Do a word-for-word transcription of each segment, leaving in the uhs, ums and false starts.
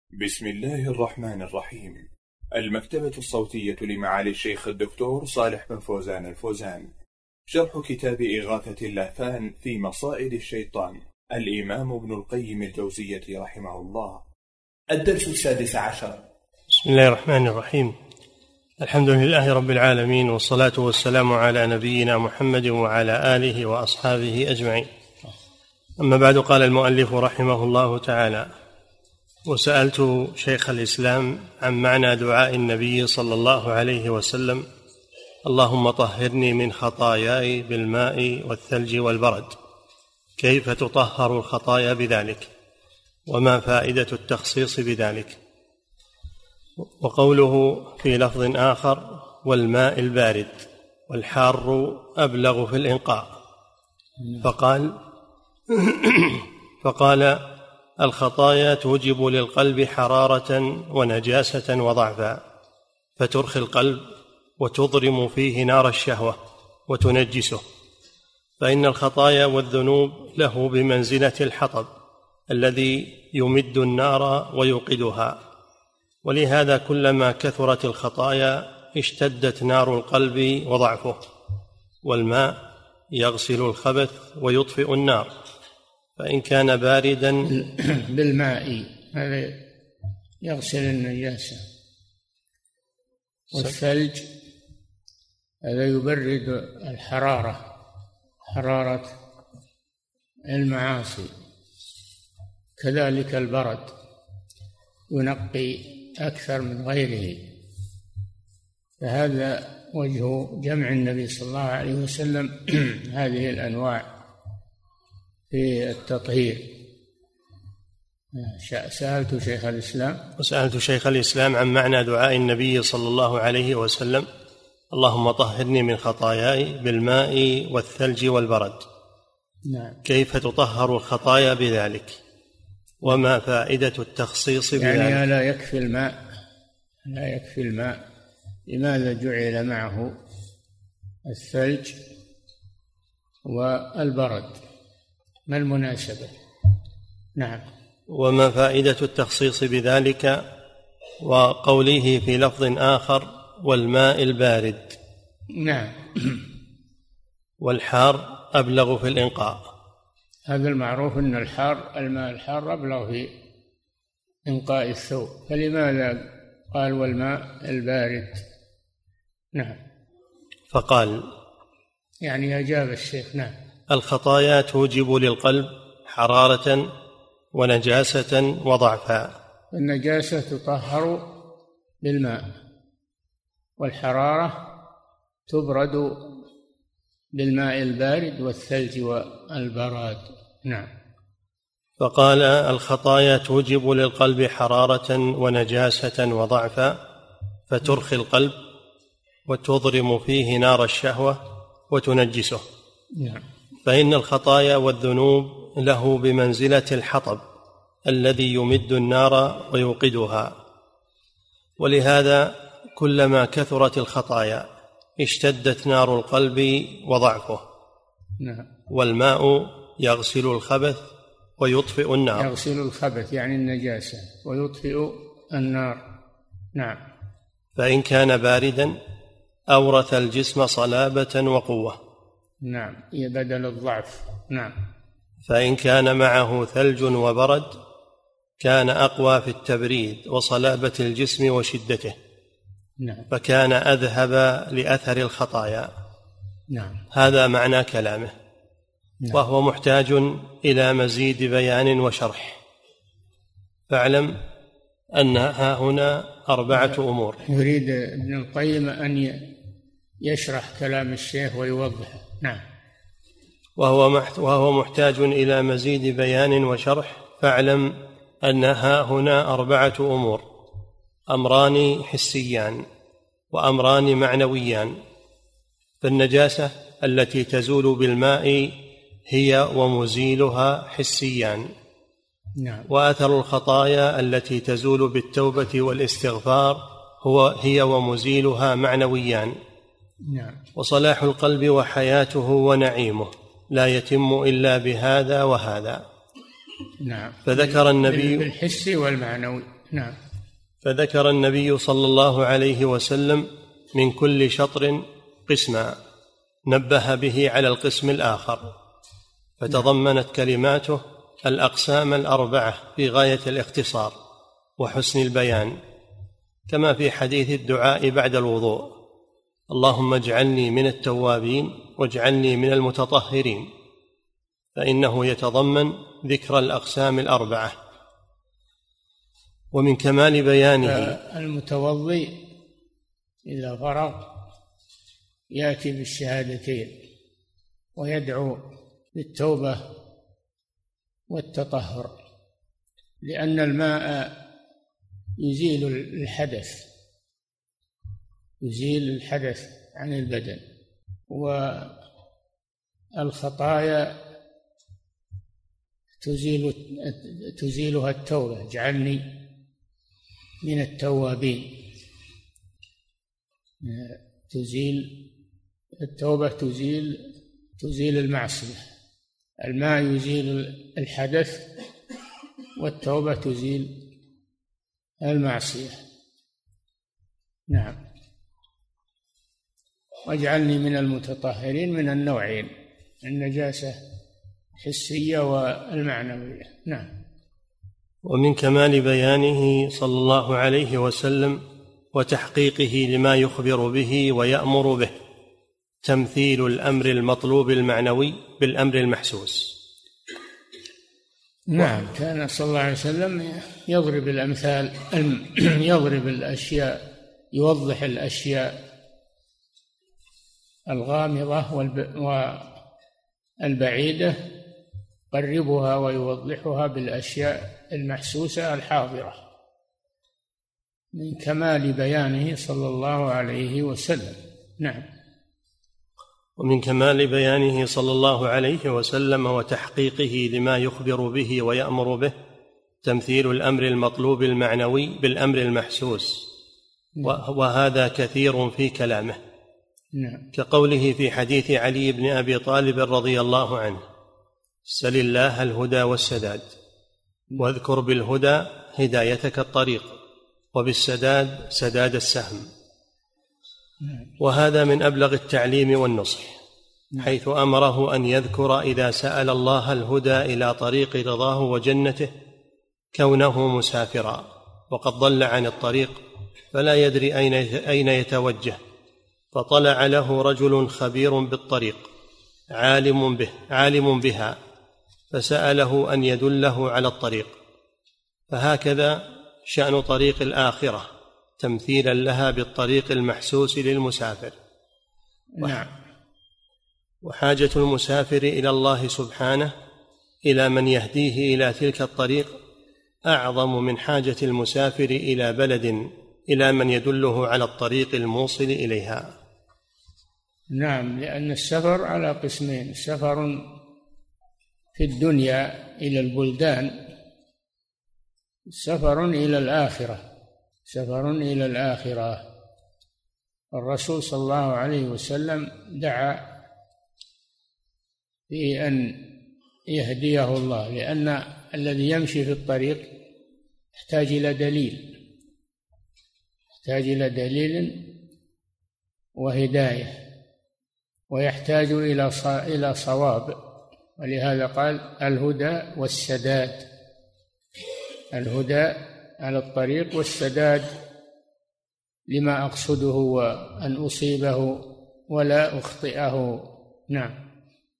بسم الله الرحمن الرحيم. المكتبة الصوتية لمعالي الشيخ الدكتور صالح بن فوزان الفوزان، شرح كتاب إغاثة اللهفان في مصائد الشيطان، الإمام ابن القيم الجوزية رحمه الله. الدرس السادس عشر. بسم الله الرحمن الرحيم. الحمد لله رب العالمين، والصلاة والسلام على نبينا محمد وعلى آله وأصحابه أجمعين. أما بعد، قال المؤلف رحمه الله تعالى: وسألت شيخ الإسلام عن معنى دعاء النبي صلى الله عليه وسلم: اللهم طهرني من خطاياي بالماء والثلج والبرد، كيف تطهر الخطايا بذلك؟ وما فائدة التخصيص بذلك؟ وقوله في لفظ آخر: والماء البارد والحار أبلغ في الإنقاء، فقال فقال الخطايا توجب للقلب حرارة ونجاسة وضعفا، فترخي القلب وتضرم فيه نار الشهوة وتنجسه، فإن الخطايا والذنوب له بمنزلة الحطب الذي يمد النار ويوقدها، ولهذا كلما كثرت الخطايا اشتدت نار القلب وضعفه. والماء يغسل الخبث ويطفئ النار، فإن كان باردا بالماء هذا يغسل النجاسة، والثلج هذا يبرد الحرارة، حرارة المعاصي، كذلك البرد ينقي أكثر من غيره. فهذا وجه جمع النبي صلى الله عليه وسلم هذه الأنواع في التطهير. سألت شيخ الإسلام وسألت شيخ الإسلام عن معنى دعاء النبي صلى الله عليه وسلم: اللهم طهرني من خطاياي بالماء والثلج والبرد، نعم. كيف تطهر الخطايا بذلك؟ وما فائدة التخصيص بذلك؟ يعني لا يكفي الماء، لا يكفي الماء، لماذا جعل معه الثلج والبرد؟ ما المناسبة؟ نعم. وما فائدة التخصيص بذلك؟ وقوله في لفظ آخر: والماء البارد، نعم. والحار أبلغ في الإنقاء. هذا المعروف أن الحار، الماء الحار أبلغ في إنقاء الثوب، فلماذا قال والماء البارد؟ نعم. فقال يعني أجاب الشيخ: نعم. الخطايا توجب للقلب حرارة ونجاسة وضعفا. النجاسة تطهر بالماء، والحرارة تبرد بالماء البارد والثلج والبراد. نعم. فقال الخطايا توجب للقلب حرارة ونجاسة وضعفا، فترخي القلب وتضرم فيه نار الشهوة وتنجسه. نعم. فإن الخطايا والذنوب له بمنزلة الحطب الذي يمد النار ويوقدها، ولهذا كلما كثرت الخطايا اشتدت نار القلب وضعفه. نعم. والماء يغسل الخبث ويطفئ النار. يغسل الخبث يعني النجاسة، ويطفئ النار. نعم. فإن كان باردا أورث الجسم صلابة وقوة. نعم، بدل الضعف. نعم. فإن كان معه ثلج وبرد كان أقوى في التبريد وصلابة الجسم وشدته. نعم. فكان أذهب لأثر الخطايا. نعم. هذا معنى كلامه. نعم. وهو محتاج إلى مزيد بيان وشرح، فاعلم أن ها هنا أربعة أمور. يريد ابن القيم أن يشرح كلام الشيخ ويوضحه. نعم. وهو محتاج إلى مزيد بيان وشرح، فاعلم أن ها هنا أربعة أمور: أمران حسيان وأمران معنويان. فالنجاسة التي تزول بالماء هي ومزيلها حسيان. نعم. وأثر الخطايا التي تزول بالتوبة والاستغفار هو هي ومزيلها معنويان. نعم. وصلاح القلب وحياته ونعيمه لا يتم إلا بهذا وهذا. نعم. فذكر النبي بالحسي والمعنوي. نعم. فذكر النبي صلى الله عليه وسلم من كل شطر قسما نبه به على القسم الآخر، فتضمنت كلماته الأقسام الأربعة في غاية الاختصار وحسن البيان، كما في حديث الدعاء بعد الوضوء: اللهم اجعلني من التوابين واجعلني من المتطهرين، فإنه يتضمن ذكر الأقسام الأربعة. ومن كمال بيانه المتوضي إذا فرغ يأتي بالشهادتين ويدعو بالتوبة والتطهر، لأن الماء يزيل الحدث يزيل الحدث عن البدن، والخطايا تزيل تزيلها التوبة: اجعلني من التوابين. تزيل التوبة تزيل تزيل المعصية، الماء يزيل الحدث والتوبة تزيل المعصية. نعم. واجعلني من المتطهرين من النوعين: النجاسة الحسية والمعنوية. نعم. ومن كمال بيانه صلى الله عليه وسلم وتحقيقه لما يخبر به ويأمر به تمثيل الأمر المطلوب المعنوي بالأمر المحسوس. نعم. كان صلى الله عليه وسلم يضرب الأمثال، يضرب الأشياء، يوضح الأشياء الغامضة والبعيدة، يقربها ويوضحها بالأشياء المحسوسة الحاضرة، من كمال بيانه صلى الله عليه وسلم. نعم. ومن كمال بيانه صلى الله عليه وسلم وتحقيقه لما يخبر به ويأمر به تمثيل الأمر المطلوب المعنوي بالأمر المحسوس، وهذا كثير في كلامه. نعم. كقوله في حديث علي بن أبي طالب رضي الله عنه: سل الله الهدى والسداد، واذكر بالهدى هدايتك الطريق، وبالسداد سداد السهم. وهذا من أبلغ التعليم والنصح، حيث أمره أن يذكر إذا سأل الله الهدى إلى طريق رضاه وجنته كونه مسافرا وقد ضل عن الطريق فلا يدري أين يتوجه، فطلع له رجل خبير بالطريق عالم به عالم بها فسأله أن يدله على الطريق. فهكذا شأن طريق الآخرة تمثيلا لها بالطريق المحسوس للمسافر. نعم. وحاجة المسافر إلى الله سبحانه إلى من يهديه إلى تلك الطريق أعظم من حاجة المسافر إلى بلد إلى من يدله على الطريق الموصل إليها. نعم. لأن السفر على قسمين: سفر في الدنيا إلى البلدان، سفر إلى الآخرة سفر إلى الآخرة. الرسول صلى الله عليه وسلم دعا بأن يهديه الله، لأن الذي يمشي في الطريق يحتاج إلى دليل يحتاج إلى دليل وهداية، ويحتاج إلى إلى صواب، ولهذا قال الهدى والسداد. الهدى على الطريق والسداد لما أقصده وأن أصيبه ولا أخطئه. نعم.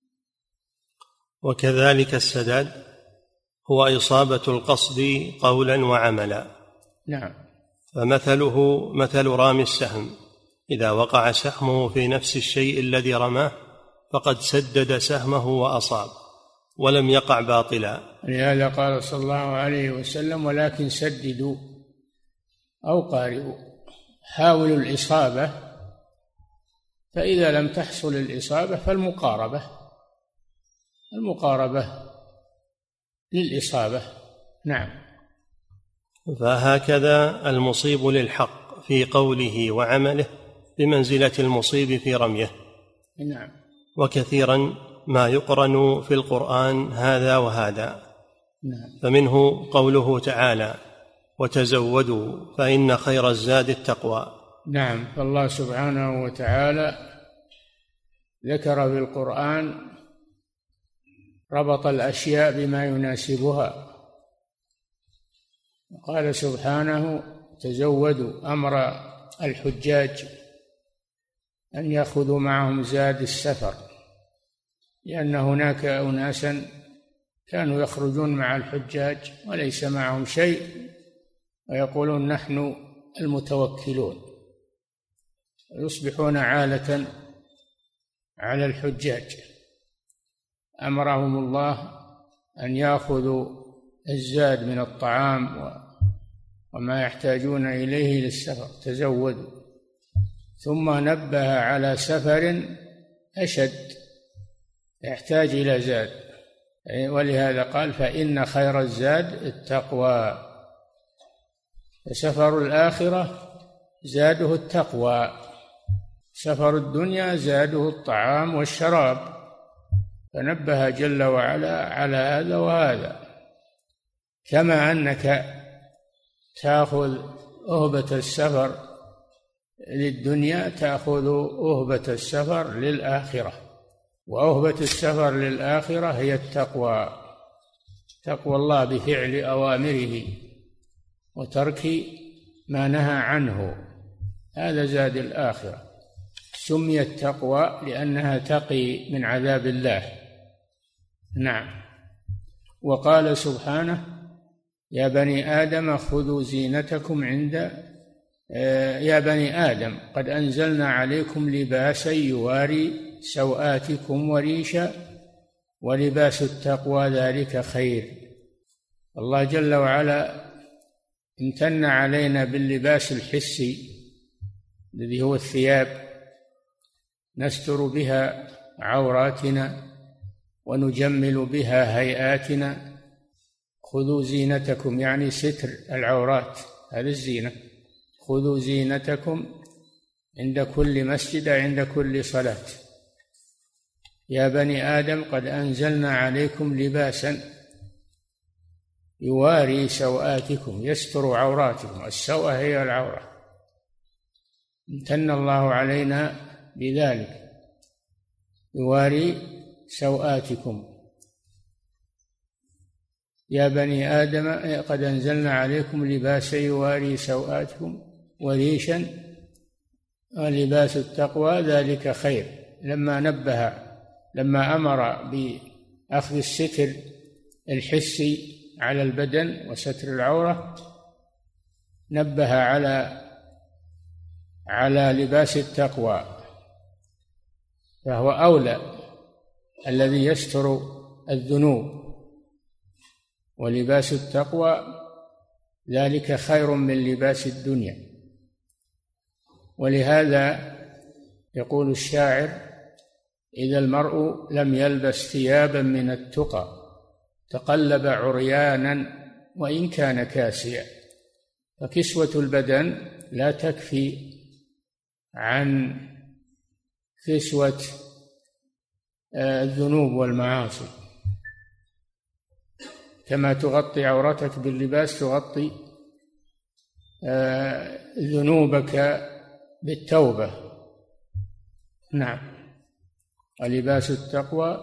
وكذلك السداد هو إصابة القصد قولا وعملا. نعم. فمثله مثل رامي السهم، إذا وقع سهمه في نفس الشيء الذي رماه فقد سدد سهمه وأصاب ولم يقع باطلا. لهذا قال صلى الله عليه وسلم: ولكن سددوا أو قاربوا، حاولوا الإصابة، فإذا لم تحصل الإصابة فالمقاربة المقاربة للإصابة. نعم. فهكذا المصيب للحق في قوله وعمله بمنزلة المصيب في رميه. نعم. وكثيرا ما يقرن في القرآن هذا وهذا. نعم. فمنه قوله تعالى: وتزودوا فإن خير الزاد التقوى. نعم، فالله سبحانه وتعالى ذكر في القرآن ربط الأشياء بما يناسبها، قال سبحانه تزودوا، أمر الحجاج أن يأخذوا معهم زاد السفر، لأن هناك أناسا كانوا يخرجون مع الحجاج وليس معهم شيء ويقولون نحن المتوكلون، يصبحون عالة على الحجاج. أمرهم الله أن يأخذوا الزاد من الطعام وما يحتاجون إليه للسفر، تزودوا. ثم نبه على سفر أشد يحتاج إلى زاد، ولهذا قال فإن خير الزاد التقوى. سفر الآخرة زاده التقوى، سفر الدنيا زاده الطعام والشراب، فنبه جل وعلا على هذا وهذا. كما أنك تأخذ أهبة السفر للدنيا تأخذ أهبة السفر للآخرة، وأهبة السفر للآخرة هي التقوى، تقوى الله بفعل أوامره وترك ما نهى عنه، هذا زاد الآخرة. سميت تقوى لأنها تقي من عذاب الله. نعم. وقال سبحانه يا بني آدم خذوا زينتكم عند يا بني آدم قد أنزلنا عليكم لباسا يواري سوآتكم وريشا ولباس التقوى ذلك خير. الله جل وعلا امتن علينا باللباس الحسي الذي هو الثياب نستر بها عوراتنا ونجمل بها هيئاتنا. خذوا زينتكم يعني ستر العورات، هذه الزينة. خذوا زينتكم عند كل مسجد عند كل صلاة. يا بني آدم قد أنزلنا عليكم لباسا يواري سوآتكم يستر عوراتكم، السوء هي العورة، امتن الله علينا بذلك، يواري سوآتكم. يا بني آدم قد أنزلنا عليكم لباسا يواري سوآتكم وريشا ولباس التقوى ذلك خير. لما نبه لما أمر بأخذ الستر الحسي على البدن وستر العورة نبه على على لباس التقوى، فهو أولى الذي يستر الذنوب، ولباس التقوى ذلك خير من لباس الدنيا. ولهذا يقول الشاعر إذا المرء لم يلبس ثيابا من التقى تقلب عريانا وإن كان كاسيا. فكسوة البدن لا تكفي عن كسوة الذنوب والمعاصي، كما تغطي عورتك باللباس تغطي ذنوبك بالتوبة. نعم. ولباس التقوى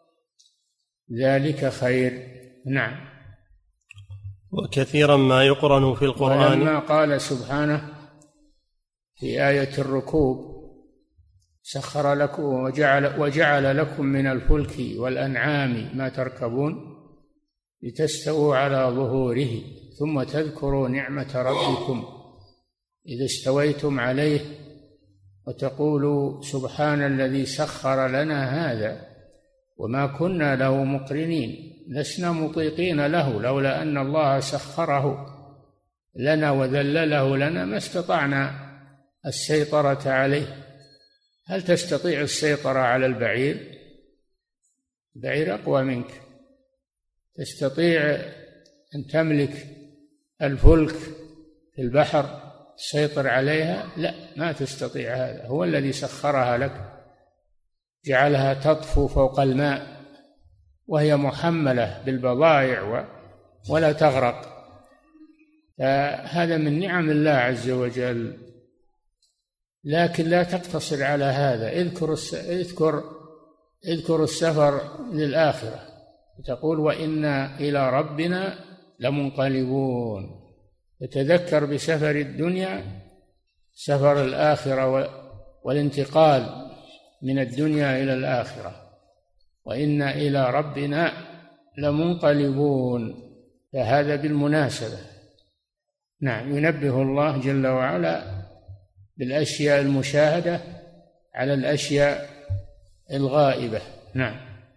ذلك خير. نعم. وكثيرا ما يقرن في القرآن. ولما قال سبحانه في آية الركوب سخر لكم وجعل, وجعل لكم من الفلك والأنعام ما تركبون لتستووا على ظهوره ثم تذكروا نعمة ربكم إذا استويتم عليه وتقولوا سبحان الذي سخر لنا هذا وما كنا له مقرنين لسنا مطيقين له لولا أن الله سخره لنا وذلله لنا ما استطعنا السيطرة عليه. هل تستطيع السيطرة على البعير؟ البعير أقوى منك. تستطيع أن تملك الفلك في البحر تسيطر عليها؟ لا، ما تستطيع هذا. هو الذي سخرها لك، جعلها تطفو فوق الماء وهي محملة بالبضائع ولا تغرق. فهذا من نعم الله عز وجل. لكن لا تقتصر على هذا، اذكر اذكر اذكر السفر للآخرة، تقول وإنا إلى ربنا لمنقلبون، فتذكر بسفر الدنيا سفر الآخرة والانتقال من الدنيا إلى الآخرة، وإنا إلى ربنا لمنقلبون، فهذا بالمناسبة. نعم، ينبه الله جل وعلا بالأشياء المشاهدة على الأشياء الغائبة. نعم.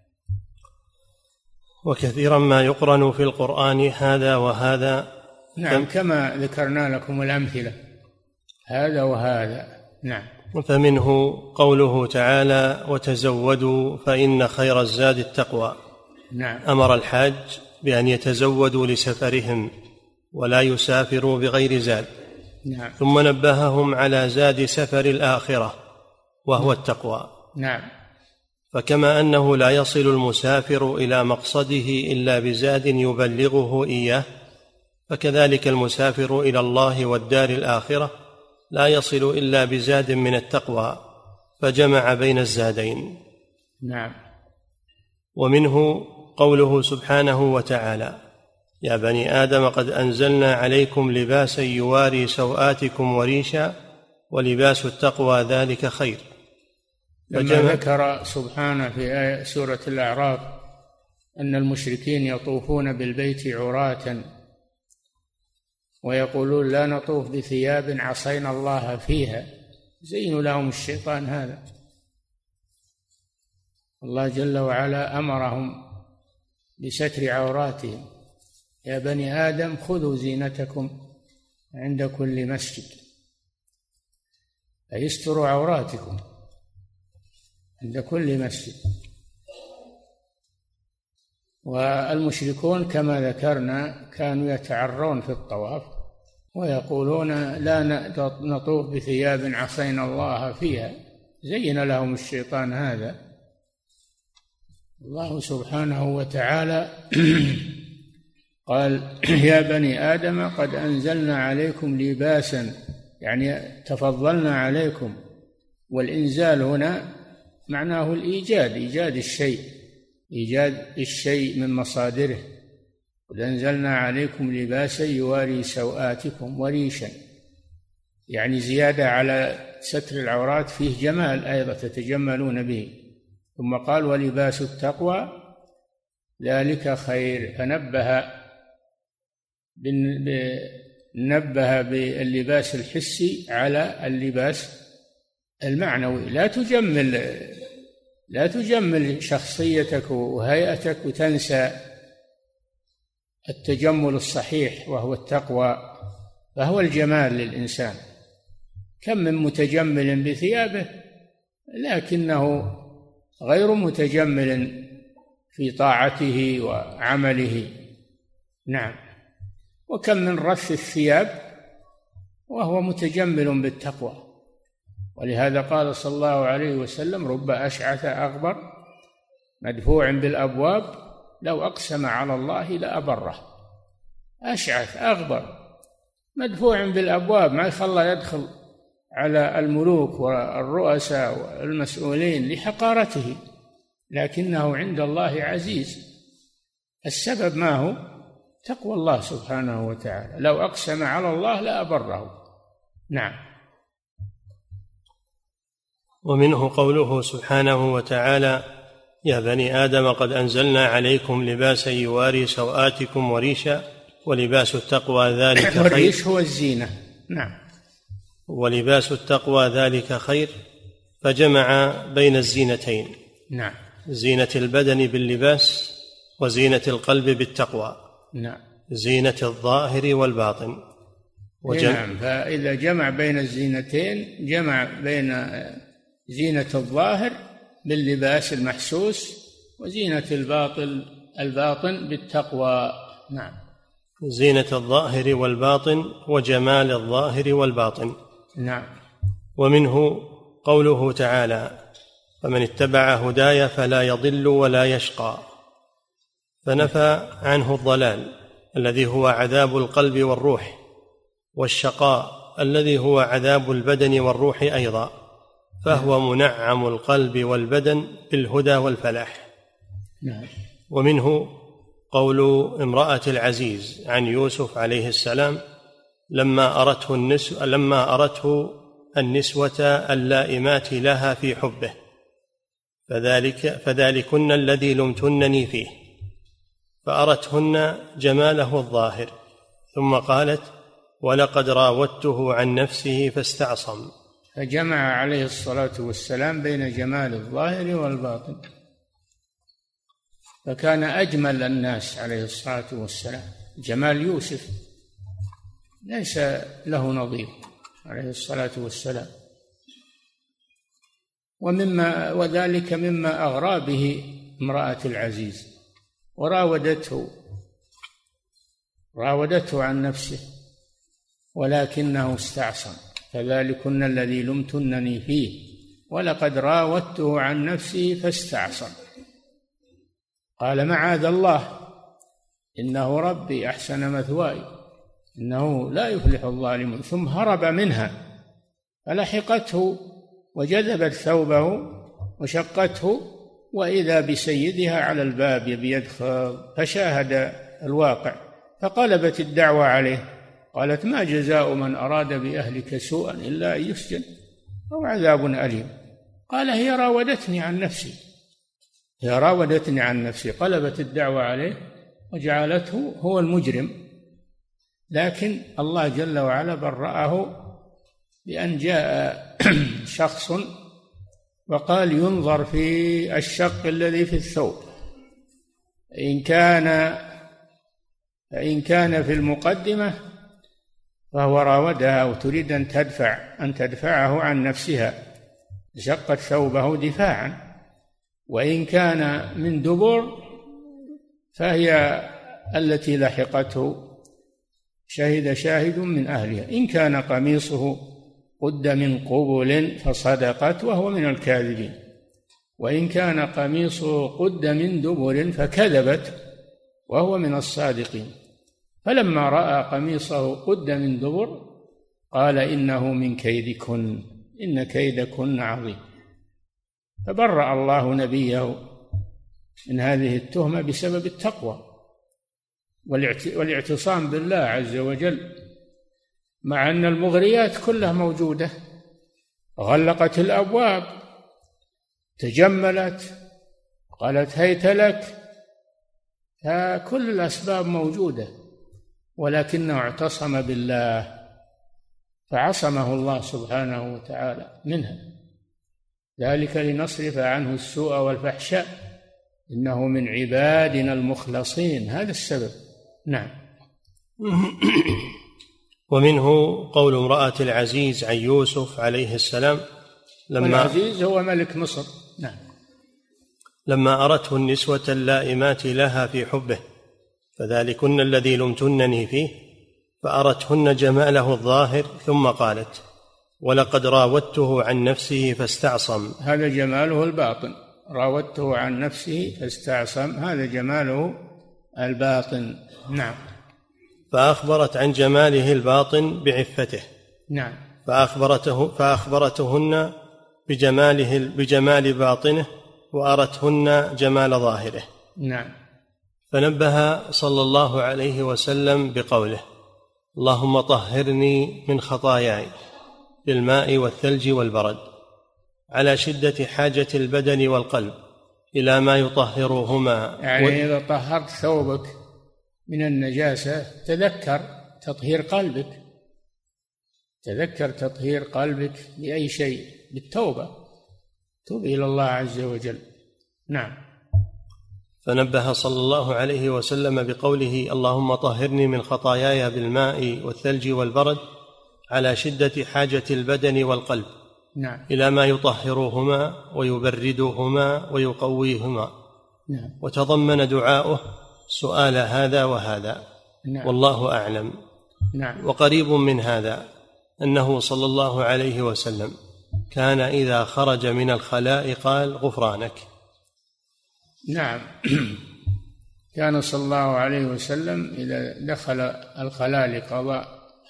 وكثيرا ما يقرن في القرآن هذا وهذا. نعم، كما ذكرنا لكم الأمثلة، هذا وهذا. نعم. فمنه قوله تعالى وتزودوا فإن خير الزاد التقوى. نعم. أمر الحاج بأن يتزودوا لسفرهم ولا يسافروا بغير زاد. نعم. ثم نبههم على زاد سفر الآخرة وهو التقوى. نعم. فكما أنه لا يصل المسافر إلى مقصده إلا بزاد يبلغه إياه، فكذلك المسافر إلى الله والدار الآخرة لا يصل إلا بزاد من التقوى، فجمع بين الزادين. نعم. ومنه قوله سبحانه وتعالى يا بني آدم قد أنزلنا عليكم لباسا يواري سوآتكم وريشا ولباس التقوى ذلك خير. لما ذكر سبحانه في آية سورة الأعراف أن المشركين يطوفون بالبيت عراة ويقولون لا نطوف بثياب عصينا الله فيها، زين لهم الشيطان هذا. الله جل وعلا أمرهم بستر عوراتهم، يا بني آدم خذوا زينتكم عند كل مسجد، فيستروا عوراتكم عند كل مسجد. والمشركون كما ذكرنا كانوا يتعرون في الطواف ويقولون لا نطوف بثياب عصينا الله فيها، زين لهم الشيطان هذا. الله سبحانه وتعالى قال يا بني آدم قد أنزلنا عليكم لباسا، يعني تفضلنا عليكم، والإنزال هنا معناه الإيجاد، إيجاد الشيء، إيجاد الشيء من مصادره. قد أنزلنا عليكم لباسا يواري سوآتكم وريشا، يعني زيادة على ستر العورات فيه جمال أيضا تتجملون به. ثم قال ولباس التقوى ذلك خير، فنبه نبه باللباس الحسي على اللباس المعنوي. لا تجمل لا تجمل شخصيتك وهيئتك وتنسى التجمل الصحيح وهو التقوى، فهو الجمال للإنسان. كم من متجمل بثيابه لكنه غير متجمل في طاعته وعمله. نعم. وكم من رث الثياب وهو متجمل بالتقوى. ولهذا قال صلى الله عليه وسلم رب أشعث أغبر مدفوع بالأبواب لو أقسم على الله لأبره. أشعث أغبر مدفوع بالأبواب، ما يخلى يدخل على الملوك والرؤساء والمسؤولين لحقارته، لكنه عند الله عزيز. السبب ما هو؟ تقوى الله سبحانه وتعالى، لو أقسم على الله لأبره. نعم. ومنه قوله سبحانه وتعالى يا بني آدم قد أنزلنا عليكم لباسا يواري سوآتكم وريشا ولباس التقوى ذلك خير. والريش هو الزينة. نعم. ولباس التقوى ذلك خير، فجمع بين الزينتين. نعم. زينة البدن باللباس وزينة القلب بالتقوى. نعم. زينة الظاهر والباطن. وجمع. نعم. فإذا جمع بين الزينتين جمع بين زينة الظاهر باللباس المحسوس وزينة الباطن الباطن بالتقوى. نعم. زينة الظاهر والباطن وجمال الظاهر والباطن. نعم. ومنه قوله تعالى فمن اتبع هداي فلا يضل ولا يشقى، فنفى عنه الضلال الذي هو عذاب القلب والروح، والشقاء الذي هو عذاب البدن والروح أيضا، فهو منعم القلب والبدن بالهدى والفلاح. ومنه قول امرأة العزيز عن يوسف عليه السلام لما أرته النسوة, لما أرته النسوة اللائمات لها في حبه، فذلك فذلكن الذي لمتنني فيه، فأرتهن جماله الظاهر، ثم قالت ولقد راودته عن نفسه فاستعصم. فجمع عليه الصلاة والسلام بين جمال الظاهر والباطن، فكان أجمل الناس عليه الصلاة والسلام. جمال يوسف ليس له نظير عليه الصلاة والسلام، ومما وذلك مما أغرى به امرأة العزيز، وراودته راودته عن نفسه ولكنه استعصم، فذلكن الذي لمتنني فيه ولقد راودته عن نفسه فاستعصم. قال معاذ الله إنه ربي أحسن مثواي إنه لا يفلح الظالمون، ثم هرب منها فلحقته وجذبت ثوبه وشقته، وإذا بسيدها على الباب يبي يدخل، فشاهد الواقع فقلبت الدعوة عليه، قالت ما جزاء من أراد بأهلك سوءا إلا أن يسجن أو عذاب أليم. قال هي راودتني عن نفسي هي راودتني عن نفسي قلبت الدعوة عليه وجعلته هو المجرم. لكن الله جل وعلا برأه بأن جاء شخص وقال ينظر في الشق الذي في الثوب، إن كان فإن كان في المقدمة فهو راودها وتريد أن تدفع أن تدفعه عن نفسها، شقت ثوبه دفاعا، وإن كان من دبر فهي التي لحقته شهد شاهد من أهلها إن كان قميصه قد من قبل فصدقت وهو من الكاذبين، وإن كان قميصه قد من دبر فكذبت وهو من الصادقين. فلما رأى قميصه قد من دبر قال إنه من كيدكن إن كيدكن عظيم، فبرأ الله نبيه من هذه التهمة بسبب التقوى والاعتصام بالله عز وجل، مع أن المغريات كلها موجودة، غلقت الأبواب، تجملت، قالت هيت لك، فكل الأسباب موجودة، ولكنه اعتصم بالله فعصمه الله سبحانه وتعالى منها، ذلك لنصرف عنه السوء والفحشاء إنه من عبادنا المخلصين، هذا السبب. نعم. ومنه قول امرأة العزيز عن يوسف عليه السلام لما العزيز هو ملك مصر. نعم. لما أرته النسوة اللائمات لها في حبه، فذلكن الذي لمتنني فيه، فأرتهن جماله الظاهر، ثم قالت ولقد راودته عن نفسه فاستعصم. هذا جماله الباطن، راودته عن نفسه فاستعصم، هذا جماله الباطن. نعم. فأخبرت عن جماله الباطن بعفته. نعم. فأخبرته فأخبرتهن بجماله بجمال باطنه، وأرتهن جمال ظاهره. نعم. فنبه صلى الله عليه وسلم بقوله اللهم طهرني من خطاياي بالماء والثلج والبرد، على شدة حاجة البدن والقلب إلى ما يطهرهما. يعني و... إذا طهرت ثوبك من النجاسة تذكر تطهير قلبك، تذكر تطهير قلبك بأي شيء، بالتوبة، توب إلى الله عز وجل. نعم. فنبه صلى الله عليه وسلم بقوله اللهم طهرني من خطاياي بالماء والثلج والبرد، على شدة حاجة البدن والقلب. نعم. إلى ما يطهرهما ويبردهما ويقويهما. نعم. وتضمن دعاؤه سؤال هذا وهذا. نعم. والله أعلم. نعم. وقريب من هذا أنه صلى الله عليه وسلم كان إذا خرج من الخلاء قال غفرانك. نعم. كان صلى الله عليه وسلم إذا دخل الخلاء لقضاء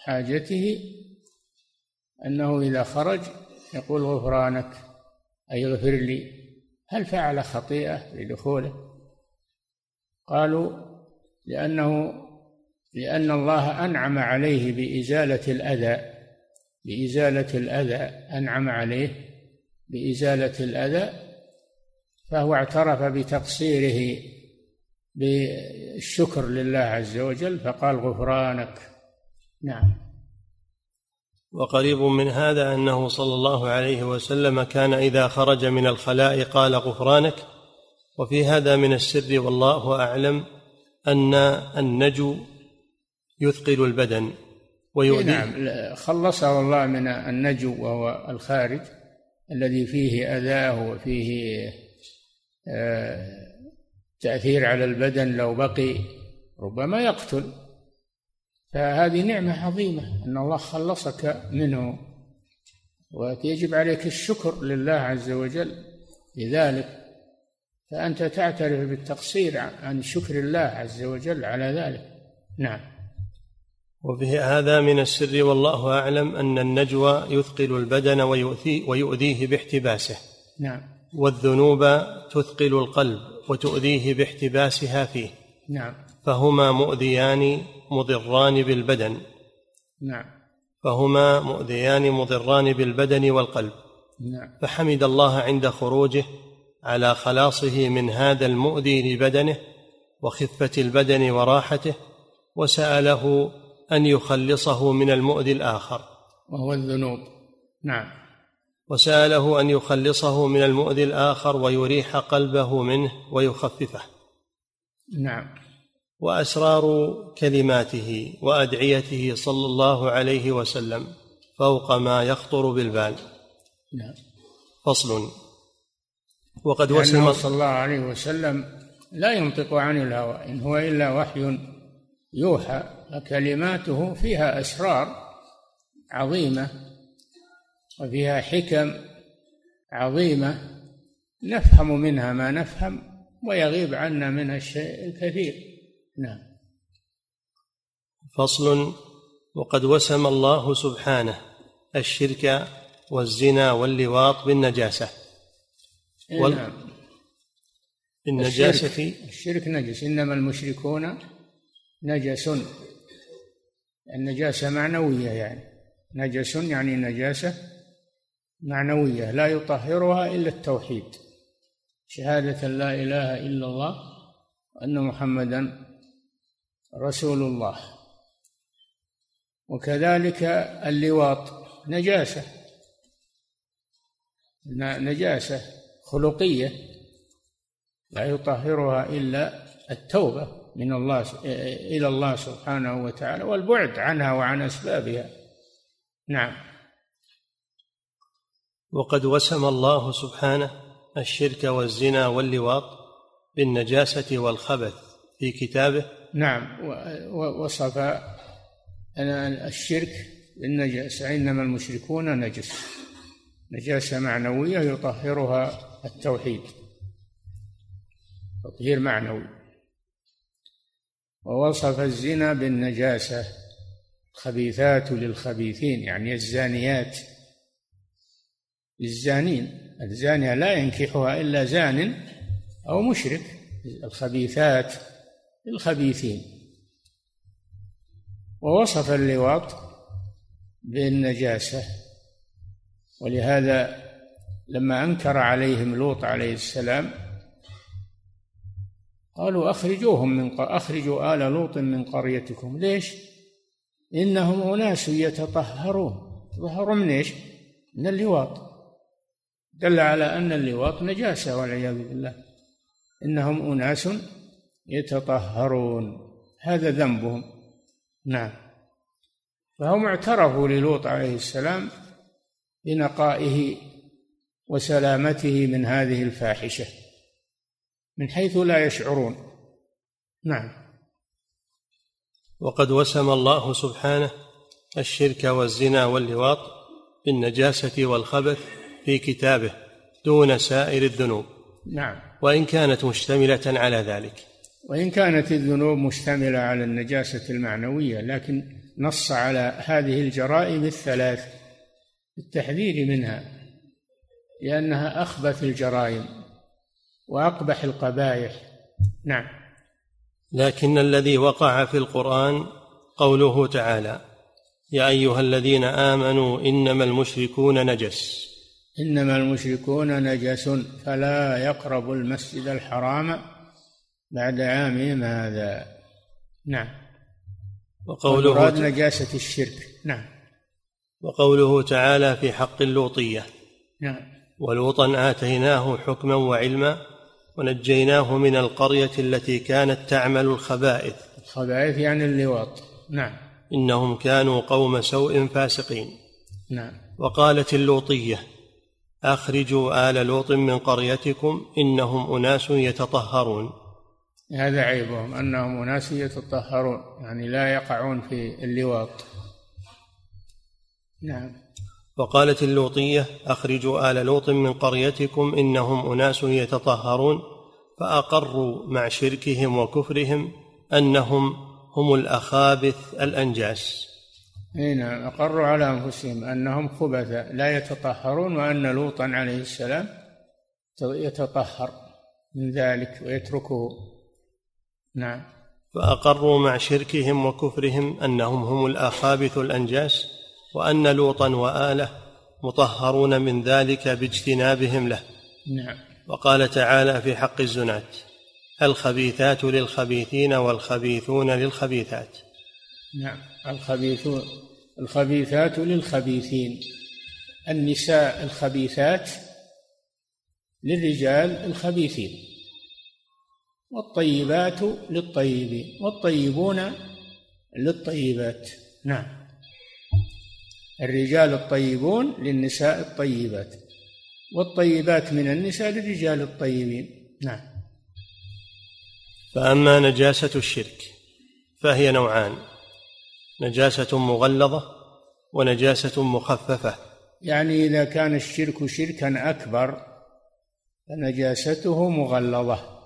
حاجته أنه إذا خرج يقول غفرانك، أي اغفر لي. هل فعل خطيئة لدخوله؟ قالوا لأنه لأن الله أنعم عليه بإزالة الأذى بإزالة الأذى أنعم عليه بإزالة الأذى، فهو اعترف بتقصيره بالشكر لله عز وجل فقال غفرانك. نعم. وقريب من هذا أنه صلى الله عليه وسلم كان إذا خرج من الخلاء قال غفرانك. وفي هذا من السر والله أعلم أن النجو يثقل البدن ويؤذيه. نعم، خلصه الله من النجو وهو الخارج الذي فيه أذاه وفيه تأثير على البدن، لو بقي ربما يقتل، فهذه نعمة عظيمة أن الله خلصك منه، ويجب عليك الشكر لله عز وجل لذلك، فأنت تعترف بالتقصير عن شكر الله عز وجل على ذلك. نعم. وفي هذا من السر والله أعلم أن النجوى يثقل البدن ويؤذيه باحتباسه. نعم. والذنوب تثقل القلب وتؤذيه باحتباسها فيه. نعم. فهما مؤذيان مضران بالبدن. نعم. فهما مؤذيان مضران بالبدن والقلب. نعم. فحمد الله عند خروجه على خلاصه من هذا المؤذي لبدنه وخفة البدن وراحته، وسأله أن يخلصه من المؤذي الآخر وهو الذنوب. نعم. وسأله أن يخلصه من المؤذي الآخر ويريح قلبه منه ويخففه. نعم. وأسرار كلماته وأدعيته صلى الله عليه وسلم فوق ما يخطر بالبال. نعم. فصل. وقد وسلم صلى الله عليه وسلم لا ينطق عن الهوى، إن هو إلا وحي يوحى، فكلماته فيها أسرار عظيمة وفيها حكم عظيمة نفهم منها ما نفهم ويغيب عنا منها الشيء الكثير. نعم. فصل. وقد وسم الله سبحانه الشرك والزنا واللواط بالنجاسة. وال... نعم. النجاسة الشرك, الشرك نجس، إنما المشركون نجس. النجاسة معنوية، يعني نجس يعني نجاسة معنوية لا يطهرها إلا التوحيد، شهادة لا إله إلا الله وأن محمدا رسول الله. وكذلك اللواط نجاسة نجاسة خلقية لا يطهرها إلا التوبة من الله إلى الله سبحانه وتعالى والبعد عنها وعن أسبابها. نعم. وقد وسم الله سبحانه الشرك والزنا واللواط بالنجاسة والخبث في كتابه. نعم. ووصف الشرك بالنجاسة، إنما المشركون نجس، نجاسة معنوية يطهرها التوحيد تطهير معنوي. ووصف الزنا بالنجاسة، خبيثات للخبيثين، يعني الزانيات للزانين، الزانية لا ينكحها إلا زان أو مشرك، الخبيثات للخبيثين. ووصف اللواط بالنجاسة، ولهذا لما أنكر عليهم لوط عليه السلام قالوا أخرجوهم من أخرجوا آل لوط من قريتكم. ليش؟ إنهم أناس يتطهرون. يتطهرون من إيش؟ من اللواط، دل على أن اللواط نجاسة والعياذ بالله. إنهم أناس يتطهرون، هذا ذنبهم. نعم. فهم اعترفوا للوط عليه السلام بنقائه وسلامته من هذه الفاحشة من حيث لا يشعرون. نعم. وقد وسم الله سبحانه الشرك والزنا واللواط بالنجاسة والخبث في كتابه دون سائر الذنوب. نعم. وإن كانت مشتملة على ذلك، وإن كانت الذنوب مشتملة على النجاسة المعنوية، لكن نص على هذه الجرائم الثلاث التحذير منها، لأنها أخبث الجرائم وأقبح القبائح. نعم. لكن الذي وقع في القرآن قوله تعالى: يا أيها الذين آمنوا إنما المشركون نجس. إنما المشركون نجس فلا يقربوا المسجد الحرام بعد عامهم هذا. نعم. وقوله مراد نجاسة الشرك. نعم. وقوله تعالى في حق اللوطية: نعم. ولوطا آتيناه حكما وعلما ونجيناه من القرية التي كانت تعمل الخبائث. الخبائث يعني اللواط. نعم. إنهم كانوا قوم سوء فاسقين. نعم. وقالت اللوطية: أخرجوا آل لوط من قريتكم إنهم أناس يتطهرون. هذا عيبهم أنهم أناس يتطهرون، يعني لا يقعون في اللواط. نعم. وقالت اللوطية: أخرجوا آل لوط من قريتكم إنهم أناس يتطهرون، فأقروا مع شركهم وكفرهم أنهم هم الأخابث الأنجاس. هنا أقروا على أنفسهم أنهم خبث لا يتطهرون، وأن لوطا عليه السلام يتطهر من ذلك ويتركه. نعم. فأقروا مع شركهم وكفرهم أنهم هم الأخابث الأنجاس، وأن لوطا وآله مطهرون من ذلك باجتنابهم له. نعم. وقال تعالى في حق الزنات: الخبيثات للخبيثين والخبيثون للخبيثات. نعم. الخبيثون الخبيثات للخبيثين، النساء الخبيثات للرجال الخبيثين، والطيبات للطيبين والطيبون للطيبات. نعم. الرجال الطيبون للنساء الطيبات، والطيبات من النساء للرجال الطيبين. نعم. فأما نجاسة الشرك فهي نوعان: نجاسة مغلظة ونجاسة مخففة. يعني إذا كان الشرك شركا أكبر فنجاسته مغلظة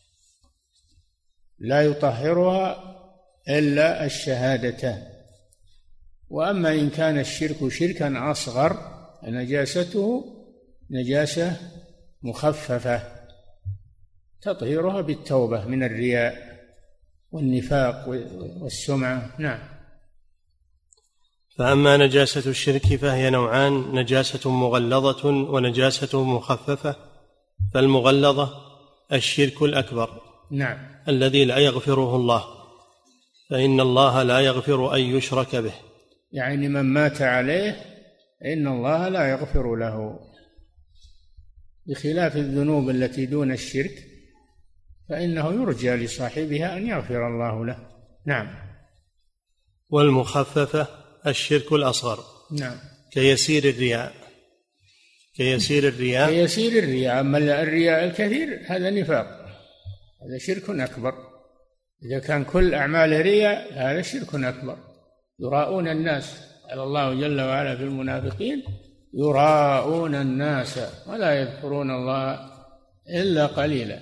لا يطهرها إلا الشهادتان، وأما إن كان الشرك شركا أصغر فنجاسته نجاسة مخففة تطهيرها بالتوبة من الرياء والنفاق والسمعة. نعم. فأما نجاسة الشرك فهي نوعان: نجاسة مغلظة ونجاسة مخففة. فالمغلظة الشرك الأكبر، نعم، الذي لا يغفره الله، فإن الله لا يغفر أن يشرك به. يعني من مات عليه إن الله لا يغفر له، بخلاف الذنوب التي دون الشرك فإنه يرجى لصاحبها أن يغفر الله له. نعم. والمخففة الشرك الأصغر، نعم، كيسير الرياء كيسير الرياء كيسير الرياء. أما الرياء الكثير هذا نفاق، هذا شرك أكبر. إذا كان كل أعمال رياء هذا شرك أكبر. يراءون الناس، قال الله جل وعلا في المنافقين: يراءون الناس ولا يذكرون الله إلا قليلا.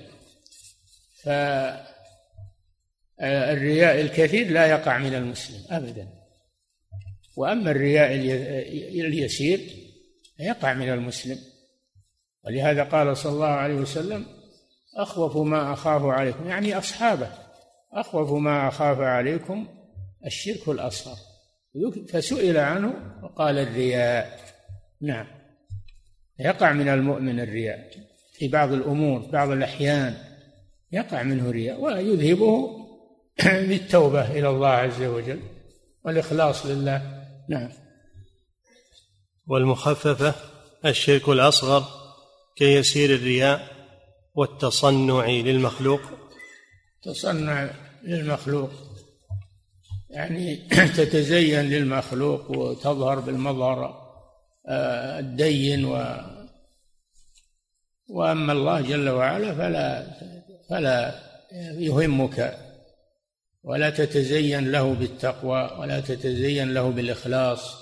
فالرياء الكثير لا يقع من المسلم أبدا، وأما الرياء اليسير يقع من المسلم. ولهذا قال صلى الله عليه وسلم: أخوف ما أخاف عليكم، يعني أصحابه، أخوف ما أخاف عليكم الشرك الأصغر. فسئل عنه وقال: الرياء. نعم، يقع من المؤمن الرياء في بعض الأمور، بعض الأحيان يقع منه رياء، ويذهبه بالتوبة إلى الله عز وجل والإخلاص لله. نعم. والمخففة الشرك الأصغر، كيسير الرياء والتصنع للمخلوق. تصنع للمخلوق يعني تتزين للمخلوق وتظهر بالمظهر الدين، و وأما الله جل وعلا فلا فلا يهمك، ولا تتزين له بالتقوى ولا تتزين له بالإخلاص.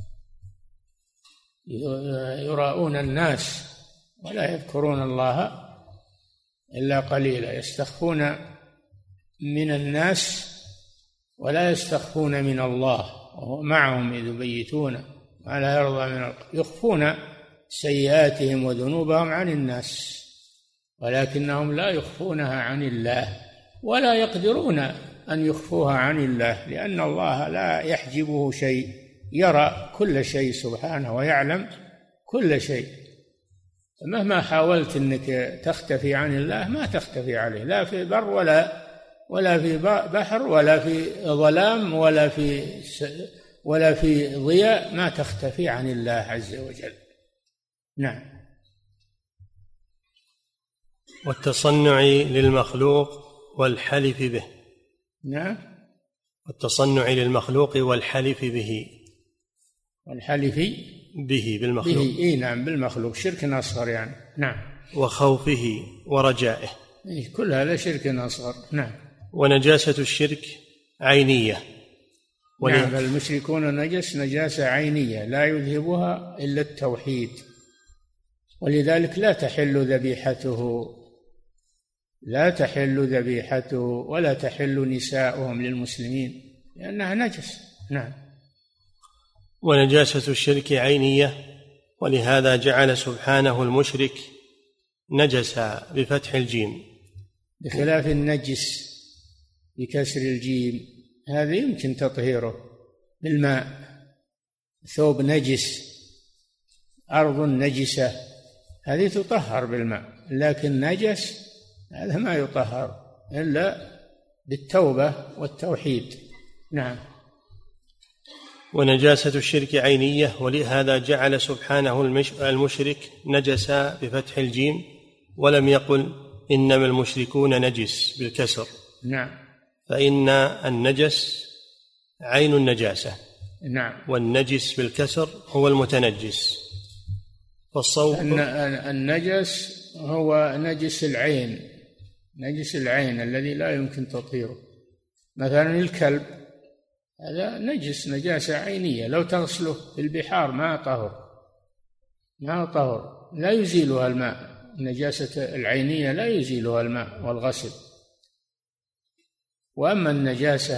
يراءون الناس ولا يذكرون الله إلا قليلا، يستخفون من الناس ولا يستخفون من الله وهو معهم إذ يبيتون ما لا يرضى من القول، يخفون سيئاتهم وذنوبهم عن الناس ولكنهم لا يخفونها عن الله، ولا يقدرون أن يخفوها عن الله، لأن الله لا يحجبه شيء، يرى كل شيء سبحانه ويعلم كل شيء. مهما حاولت أنك تختفي عن الله ما تختفي عليه، لا في بر ولا ولا في بحر ولا في ظلام ولا في ولا في ضياء، ما تختفي عن الله عز وجل. نعم. والتصنع للمخلوق والحلف به. نعم. والتصنع للمخلوق والحلف به. والحلف به بالمخلوق. به إيه نعم، بالمخلوق، شرك أصغر يعني. نعم. وخوفه ورجائه. إيه كل هذا شرك أصغر. نعم. ونجاسة الشرك عينية. نعم، المشركون نجس نجاسة عينية لا يذهبها إلا التوحيد، ولذلك لا تحل ذبيحته لا تحل ذبيحته ولا تحل نساؤهم للمسلمين لأنها نجس. نعم. ونجاسة الشرك عينية، ولهذا جعل سبحانه المشرك نجس بفتح الجيم، بخلاف النجس بكسر الجيم، هذا يمكن تطهيره بالماء. ثوب نجس، أرض نجسة، هذه تطهر بالماء، لكن نجس هذا ما يطهر إلا بالتوبة والتوحيد. نعم. ونجاسة الشرك عينية، ولهذا جعل سبحانه المشرك نجس بفتح الجيم، ولم يقل إنما المشركون نجس بالكسر. نعم. فإن النجس عين النجاسة. نعم. والنجس بالكسر هو المتنجس. فالصوت النجس هو نجس العين، نجس العين الذي لا يمكن تطهيره. مثلا الكلب هذا نجس نجاسة عينية، لو تغسله في البحار ما طهر ما طهر لا يزيلها الماء، النجاسة العينية لا يزيلها الماء والغسل. وأما النجاسة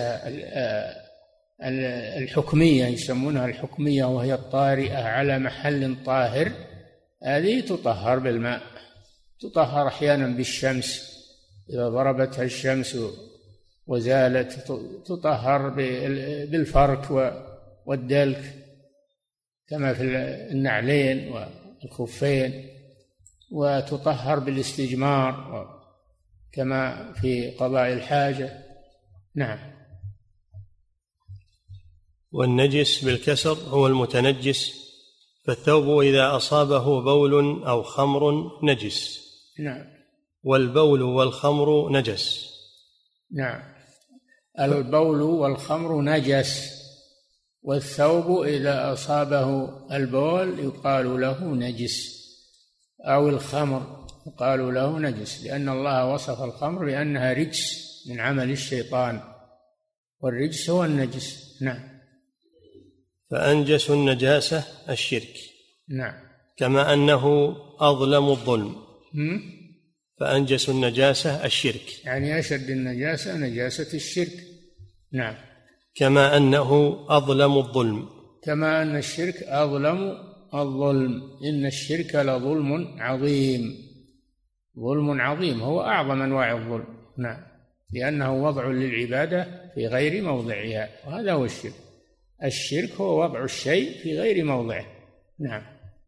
الحكمية يسمونها الحكمية، وهي الطارئة على محل طاهر، هذه تطهر بالماء، تطهر أحيانا بالشمس، إذا ضربتها الشمس وزالت تطهر بالفرك والدلك كما في النعلين والخفين، وتطهر بالاستجمار كما في قضاء الحاجة. نعم. والنجس بالكسر هو المتنجس، فالثوب إذا أصابه بول أو خمر نجس. نعم. والبول والخمر نجس. نعم. البول والخمر نجس، والثوب إذا أصابه البول يقال له نجس، أو الخمر يقال له نجس، لأن الله وصف الخمر بأنها رجس من عمل الشيطان، والرجس هو النجس. نعم. فأنجس النجاسة الشرك. نعم. كما أنه أظلم الظلم. م? فأنجس النجاسة الشرك، يعني أشد النجاسة نجاسة الشرك. نعم. كما أنه أظلم الظلم، كما أن الشرك أظلم الظلم، إن الشرك لظلم عظيم، ظلم عظيم، هو أعظم أنواع الظلم. نعم. لأنه وضع للعبادة في غير موضعها، وهذا هو الشرك. الشرك هو وضع الشيء في غير موضعه. نعم.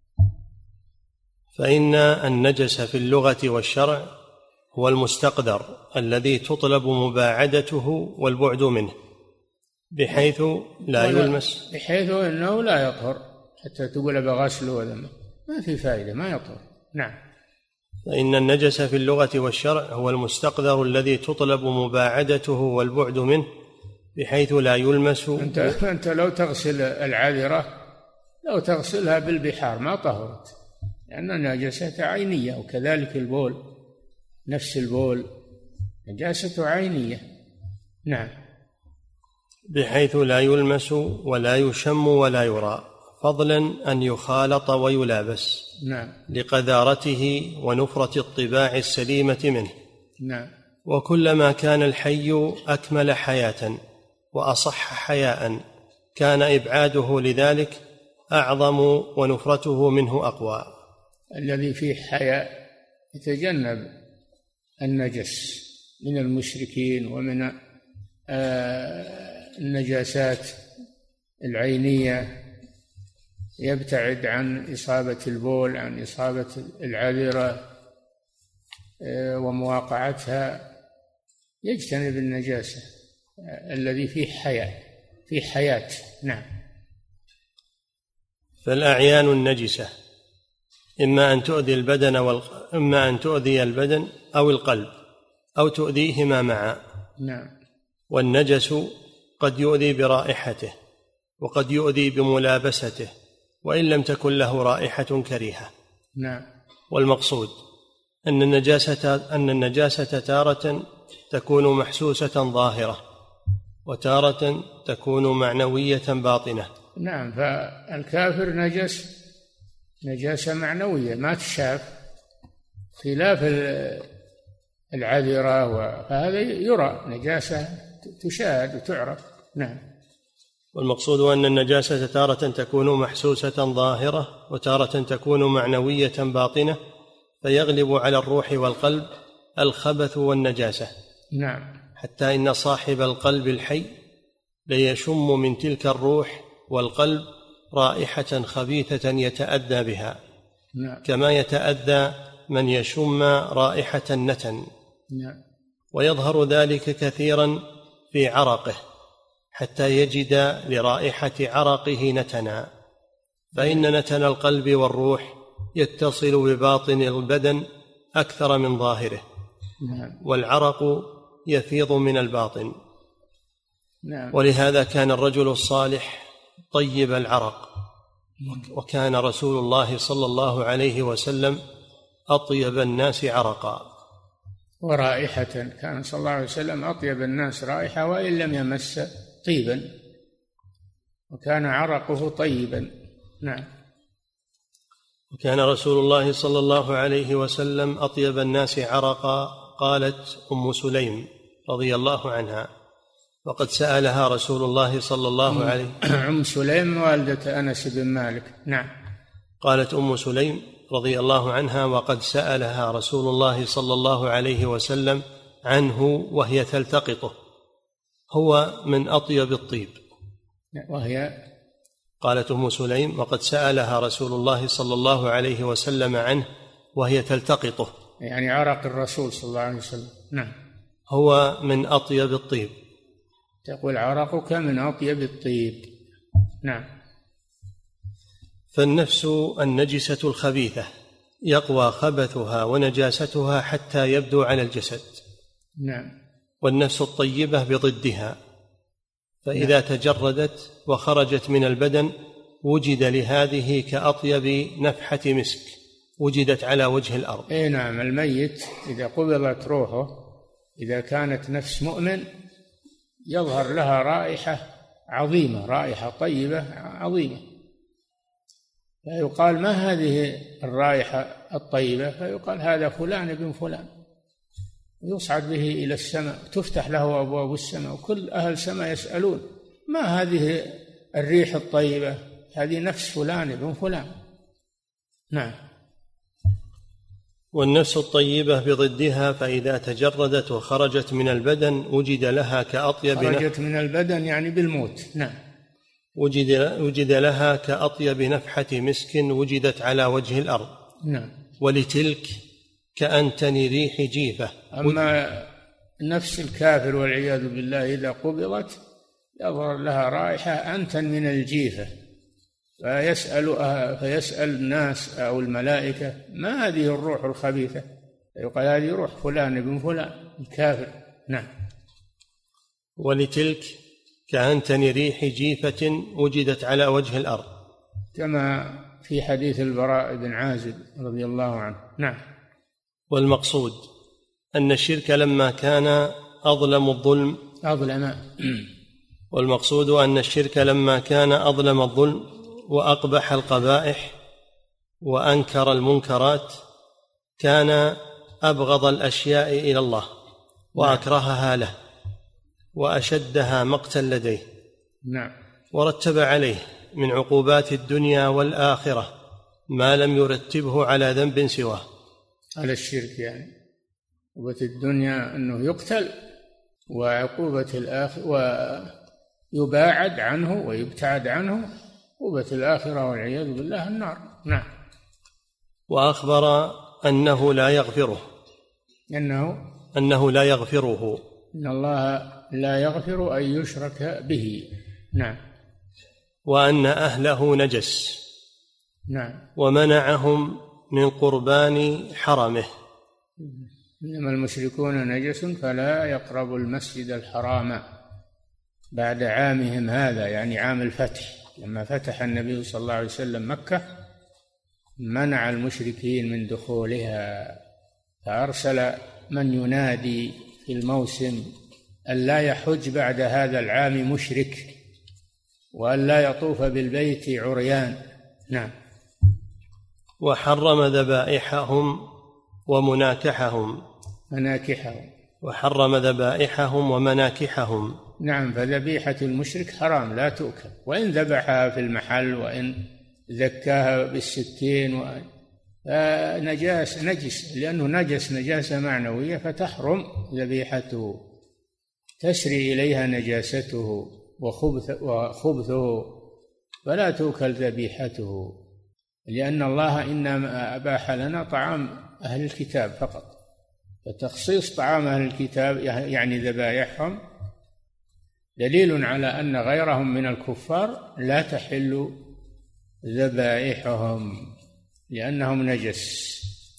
فإن النجس في اللغة والشرع هو المستقدر الذي تطلب مباعدته والبعد منه، بحيث لا يلمس، بحيث أنه لا يطهر، حتى تقول بغسله ولا ما في فائدة، ما يطهر. نعم. فإن النجس في اللغة والشرع هو المستقدر الذي تطلب مباعدته والبعد منه، بحيث لا يلمس. أنت, أنت لو تغسل العذرة لو تغسلها بالبحار ما طهرت، لأن النجاسة عينية، وكذلك البول، نفس البول نجاسة عينية. نعم. بحيث لا يلمس ولا يشم ولا يرى، فضلا أن يخالط ويلابس. نعم. لقذارته ونفرة الطباع السليمة منه. نعم. وكلما كان الحي أكمل حياة وأصح حياء كان إبعاده لذلك أعظم ونفرته منه أقوى. الذي فيه حياء يتجنب النجس من المشركين ومن النجاسات العينية، يبتعد عن إصابة البول، عن إصابة العذرة ومواقعتها، يجتنب النجاسة. الذي فيه حياء فيه حياة. نعم. فالأعيان النجسة إما أن تؤذي البدن والق... إما أن تؤذي البدن أو القلب أو تؤذيهما معا. نعم. والنجس قد يؤذي برائحته وقد يؤذي بملابسته وإن لم تكن له رائحة كريهة. نعم. والمقصود أن النجاسة أن النجاسة تارة تكون محسوسة ظاهرة وتارة تكون معنوية باطنة. نعم. فالكافر نجس نجاسة معنوية ما تشاف، خلاف العذرة، فهذا يرى نجاسة تشاهد وتعرف. نعم. والمقصود أن النجاسة تارة تكون محسوسة ظاهرة وتارة تكون معنوية باطنة، فيغلب على الروح والقلب الخبث والنجاسة. نعم. حتى إن صاحب القلب الحي ليشم من تلك الروح والقلب رائحة خبيثة يتأذى بها. نعم. كما يتأذى من يشم رائحة النتن. نعم. ويظهر ذلك كثيرا في عرقه حتى يجد لرائحة عرقه نتنا، فإن نتن القلب والروح يتصل بباطن البدن أكثر من ظاهره. نعم. والعرق يفيض من الباطن. نعم. ولهذا كان الرجل الصالح طيب العرق، وكان رسول الله صلى الله عليه وسلم أطيب الناس عرقا ورائحة. كان صلى الله عليه وسلم أطيب الناس رائحة وإن لم يمس طيبا، وكان عرقه طيبا. نعم. وكان رسول الله صلى الله عليه وسلم أطيب الناس عرقا. قالت أم سليم رضي الله عنها وقد سألها رسول الله صلى الله عليه أم سليم والدة أنس بن مالك. نعم. قالت أم سليم رضي الله عنها وقد سألها رسول الله صلى الله عليه وسلم عنه وهي تلتقطه، هو من أطيب الطيب. وهي قالت أم سليم وقد سألها رسول الله صلى الله عليه وسلم عنه وهي تلتقطه، يعني عرق الرسول صلى الله عليه وسلم. نعم. هو من أطيب الطيب. تقول عرقك من أطيب الطيب. نعم. فالنفس النجسة الخبيثة يقوى خبثها ونجاستها حتى يبدو على الجسد. نعم. والنفس الطيبة بضدها، فإذا نعم. تجردت وخرجت من البدن وجد لهذه كأطيب نفحة مسك وجدت على وجه الأرض. أي نعم. الميت إذا قبضت روحه إذا كانت نفس مؤمن يظهر لها رائحة عظيمة، رائحة طيبة عظيمة، فيقال ما هذه الرائحة الطيبة؟ فيقال هذا فلان ابن فلان، يصعد به إلى السماء، تفتح له أبواب السماء، وكل أهل السماء يسألون ما هذه الريح الطيبة؟ هذه نفس فلان ابن فلان. نعم. والنفس الطيبة بضدها، فإذا تجردت وخرجت من البدن وجد لها كأطيب خرجت من البدن يعني بالموت. نعم. وجد, وجد لها كأطيب نفحة مسك وجدت على وجه الأرض. نعم. ولتلك كأنتن ريح جيفة. أما نفس الكافر والعياذ بالله إذا قبضت يظهر لها رائحة أنتن من الجيفة، فيسأل فيسأل الناس أو الملائكة ما هذه الروح الخبيثة؟ يقال هذه روح فلان ابن فلان الكافر. نعم. ولتلك كأنتن ريح جيفة وجدت على وجه الأرض، كما في حديث البراء بن عازب رضي الله عنه. نعم. والمقصود أن الشرك لما كان أظلم الظلم أظلم والمقصود أن الشرك لما كان أظلم الظلم وأقبح القبائح وأنكر المنكرات كان أبغض الأشياء إلى الله وأكرهها له، وأشدها مقتا لديه. نعم. ورتب عليه من عقوبات الدنيا والآخرة ما لم يرتبه على ذنب سواه. على الشرك يعني عقوبة الدنيا أنه يقتل، وعقوبة الآخرة ويباعد عنه ويبتعد عنه، عقوبة الآخرة والعياذ بالله النار. نعم. وأخبر أنه لا يغفره أنه أنه لا يغفره إن الله لا يغفر أن يشرك به. نعم. وأن أهله نجس. نعم. ومنعهم من قربان حرمه. إنما المشركون نجس فلا يقربوا المسجد الحرام بعد عامهم هذا، يعني عام الفتح، لما فتح النبي صلى الله عليه وسلم مكة منع المشركين من دخولها، فأرسل من ينادي في الموسم أن لا يحج بعد هذا العام مشرك، وأن لا يطوف بالبيت عريان. نعم. وحرم ذبائحهم ومناكحهم مناكحهم وحرم ذبائحهم ومناكحهم. نعم. فذبيحة المشرك حرام لا تؤكل، وإن ذبحها في المحل وإن ذكاها بالسكين وإن نجاس نجس، لأنه نجس نجاسة معنوية فتحرم ذبيحته، تسري إليها نجاسته وخبث وخبثه، فلا تؤكل ذبيحته، لأن الله إنما أباح لنا طعام أهل الكتاب فقط، فتخصيص طعام أهل الكتاب يعني ذبائحهم دليل على أن غيرهم من الكفار لا تحل ذبائحهم لأنهم نجس.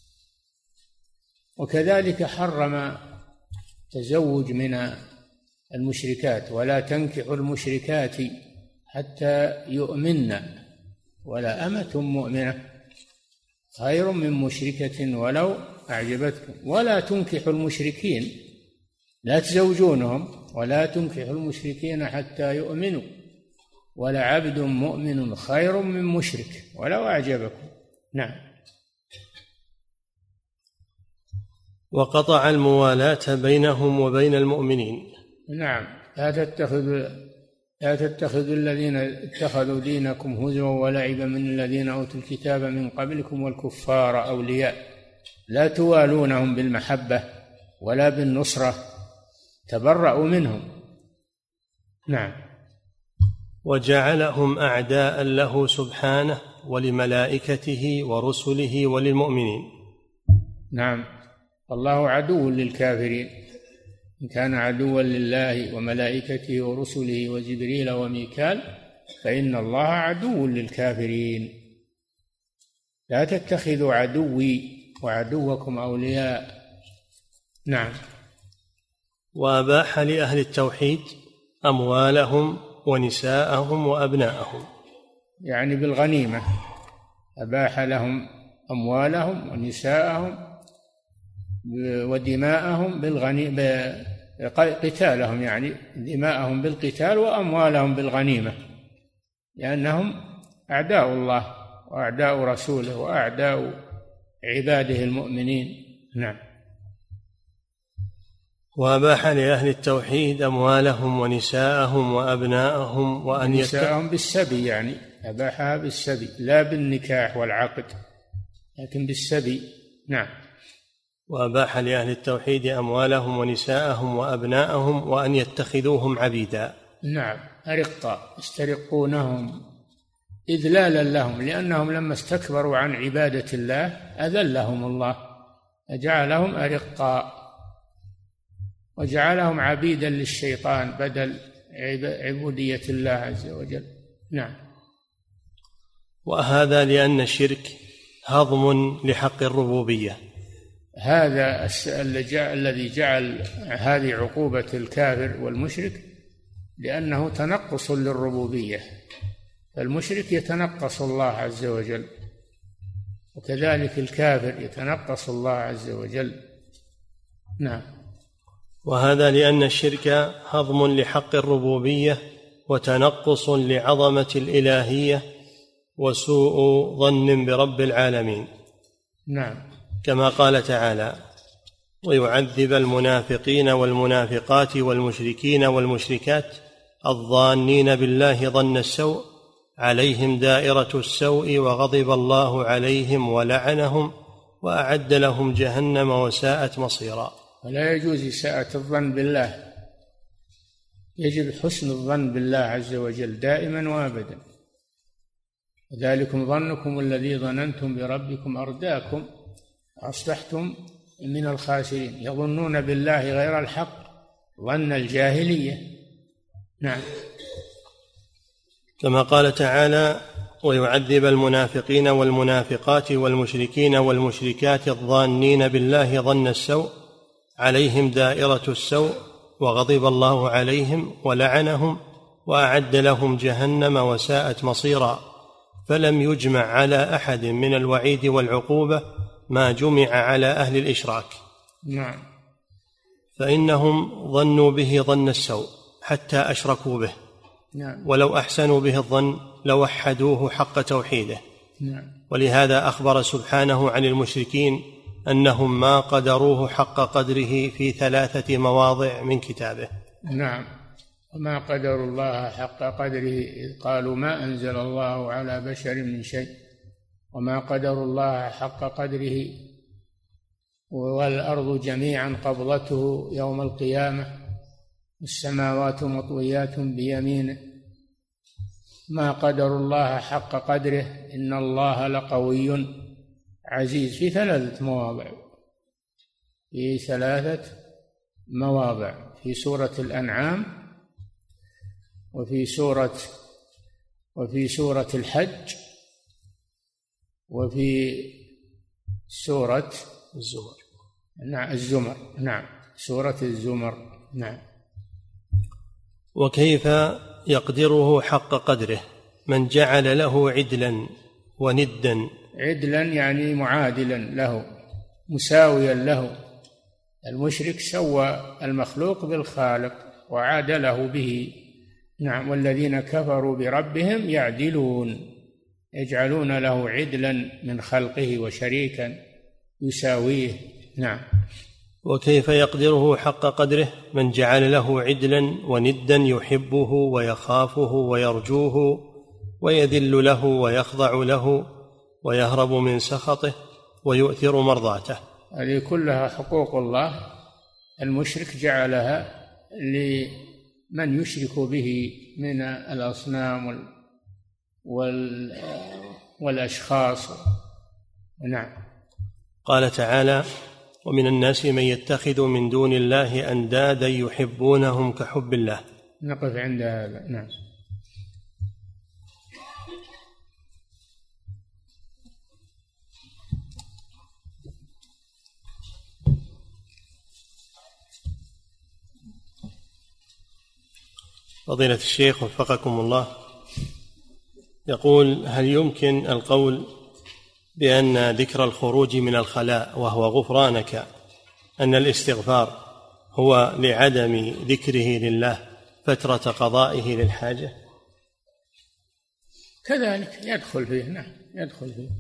وكذلك حرم تزوج من المشركات، ولا تنكحوا المشركات حتى يؤمن، ولا أمة مؤمنة خير من مشركة ولو أعجبتكم، ولا تنكحوا المشركين، لا تزوجونهم، ولا تنكحوا المشركين حتى يؤمنوا، ولا عبد مؤمن خير من مشرك ولو أعجبكم. نعم. وقطع الموالاة بينهم وبين المؤمنين. نعم. لا تتخذوا لا تتخذوا الذين اتخذوا دينكم هزوا ولعبا من الذين أوتوا الكتاب من قبلكم والكفار أولياء، لا توالونهم بالمحبة ولا بالنصرة، تبرأوا منهم. نعم. وجعلهم أعداء له سبحانه ولملائكته ورسله وللمؤمنين. نعم. الله عدو للكافرين، إن كان عدوا لله وملائكته ورسله وجبريل وميكال فإن الله عدو للكافرين. لا تتخذوا عدوي وعدوكم أولياء. نعم. وأباح لأهل التوحيد أموالهم ونساءهم وأبناءهم، يعني بالغنيمة، أباح لهم أموالهم ونساءهم ودماءهم بالغنيمة، قتالهم يعني دماءهم بالقتال وأموالهم بالغنيمة، لأنهم أعداء الله وأعداء رسوله وأعداء عباده المؤمنين. نعم. وأباح لأهل التوحيد أموالهم ونساءهم وأبناءهم وأن نساءهم بالسبي، يعني أباحها بالسبي لا بالنكاح والعقد لكن بالسبي. نعم. وأباح لأهل التوحيد أموالهم ونساءهم وأبناءهم وأن يتخذوهم عبيدا. نعم. أرقا يسترقونهم إذلالا لهم، لأنهم لما استكبروا عن عبادة الله أذلهم الله فجعلهم أرقا وجعلهم عبيدا للشيطان بدل عبودية الله عز وجل. نعم. وهذا لأن الشرك هضم لحق الربوبية. هذا الذي جعل هذه عقوبة الكافر والمشرك لأنه تنقص للربوبية، فالمشرك يتنقص الله عز وجل، وكذلك الكافر يتنقص الله عز وجل. نعم. وهذا لأن الشرك هضم لحق الربوبية وتنقص لعظمة الإلهية وسوء ظن برب العالمين. نعم. كما قال تعالى: ويعذب المنافقين والمنافقات والمشركين والمشركات الظانين بالله ظن السوء عليهم دائرة السوء وغضب الله عليهم ولعنهم وأعد لهم جهنم وساءت مصيرا. ولا يجوز إساءة الظن بالله، يجب حسن الظن بالله عز وجل دائما وابدا. ذلكم ظنكم الذي ظننتم بربكم أرداكم أصبحتم من الخاسرين. يظنون بالله غير الحق ظن الجاهلية. نعم. كما قال تعالى: ويعذب المنافقين والمنافقات والمشركين والمشركات الظانين بالله ظن السوء عليهم دائرة السوء وغضب الله عليهم ولعنهم وأعد لهم جهنم وساءت مصيرا. فلم يجمع على أحد من الوعيد والعقوبة ما جمع على أهل الإشراك. نعم. فإنهم ظنوا به ظن السوء حتى أشركوا به. نعم. ولو أحسنوا به الظن لوحدوه حق توحيده. نعم. ولهذا أخبر سبحانه عن المشركين أنهم ما قدروه حق قدره في ثلاثة مواضع من كتابه. نعم. وما قدروا الله حق قدره إذ قالوا ما أنزل الله على بشر من شيء وما قدروا الله حق قدره والأرض جميعا قبضته يوم القيامة السماوات مطويات بيمينه ما قدروا الله حق قدره إن الله لقوي عزيز. في ثلاثة مواضع في ثلاثة مواضع في سورة الأنعام وفي سورة وفي سورة الحج وفي سورة الزمر. نعم الزمر. نعم سورة الزمر. نعم. وكيف يقدره حق قدره من جعل له عدلا وندا. عدلا يعني معادلا له مساويا له. المشرك سوى المخلوق بالخالق وعادله به. نعم. والذين كفروا بربهم يعدلون يجعلون له عدلا من خلقه وشريكا يساويه. نعم. وكيف يقدره حق قدره من جعل له عدلا وندا يحبه ويخافه ويرجوه ويذل له ويخضع له ويهرب من سخطه ويؤثر مرضاته. هذه كلها حقوق الله. المشرك جعلها لمن يشرك به من الأصنام والأشخاص. نعم. قال تعالى: ومن الناس من يتخذ من دون الله أندادا يحبونهم كحب الله. نقف عند هذا. نعم. فضيلة الشيخ وفقكم الله، يقول: هل يمكن القول بأن ذكر الخروج من الخلاء وهو غفرانك أن الاستغفار هو لعدم ذكره لله فترة قضائه للحاجة؟ كذلك يدخل فيه. نعم يدخل فيه.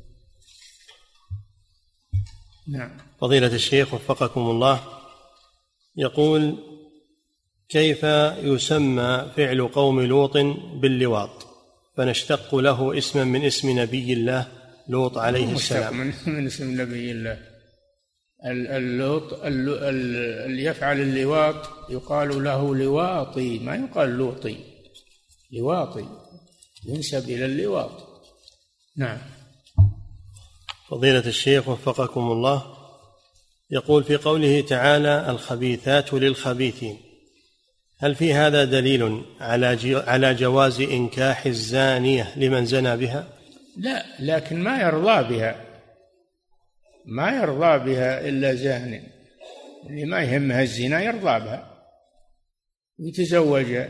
نعم. فضيلة الشيخ وفقكم الله، يقول: كيف يسمى فعل قوم لوط باللواط فنشتق له اسما من اسم نبي الله لوط عليه السلام؟ من, من اسم نبي الله. اللوط اللي يفعل اللواط يقال له لواطي، ما يقال لوطي. لواطي ينسب إلى اللواط. نعم. فضيلة الشيخ وفقكم الله، يقول: في قوله تعالى: الخبيثات للخبيثين، هل في هذا دليل على على جواز إنكاح الزانية لمن زنى بها؟ لا، لكن ما يرضى بها ما يرضى بها إلا زان. اللي ما يهمها الزنا يرضى بها يتزوجها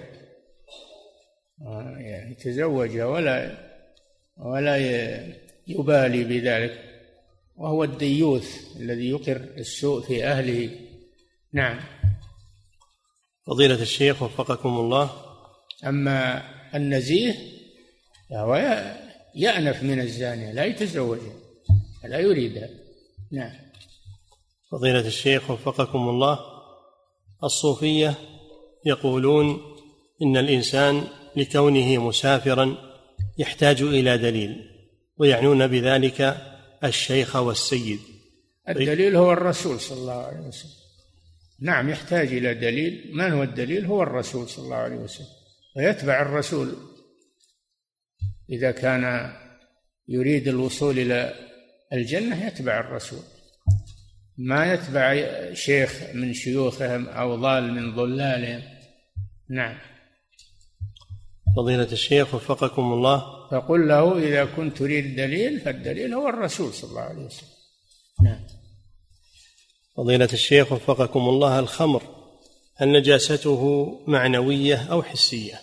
يتزوجها ولا ولا يبالي بذلك، وهو الديوث الذي يقر السوء في أهله. نعم. فضيلة الشيخ وفقكم الله، أما النزيه فهو يأنف من الزانية لا يتزوجها لا يريدها. نعم. فضيلة الشيخ وفقكم الله، الصوفية يقولون إن الإنسان لكونه مسافرا يحتاج إلى دليل، ويعنون بذلك الشيخ والسيد. الدليل هو الرسول صلى الله عليه وسلم. نعم، يحتاج إلى دليل. من هو الدليل؟ هو الرسول صلى الله عليه وسلم، فيتبع الرسول إذا كان يريد الوصول إلى الجنة، يتبع الرسول، ما يتبع شيخ من شيوخهم أو ضال من ضلالهم. نعم. فضيلة الشيخ وفقكم الله، فقل له إذا كنت تريد دليل فالدليل هو الرسول صلى الله عليه وسلم. نعم. فضيلة الشيخ وفقكم الله، الخمر هل نجاسته معنوية أو حسية؟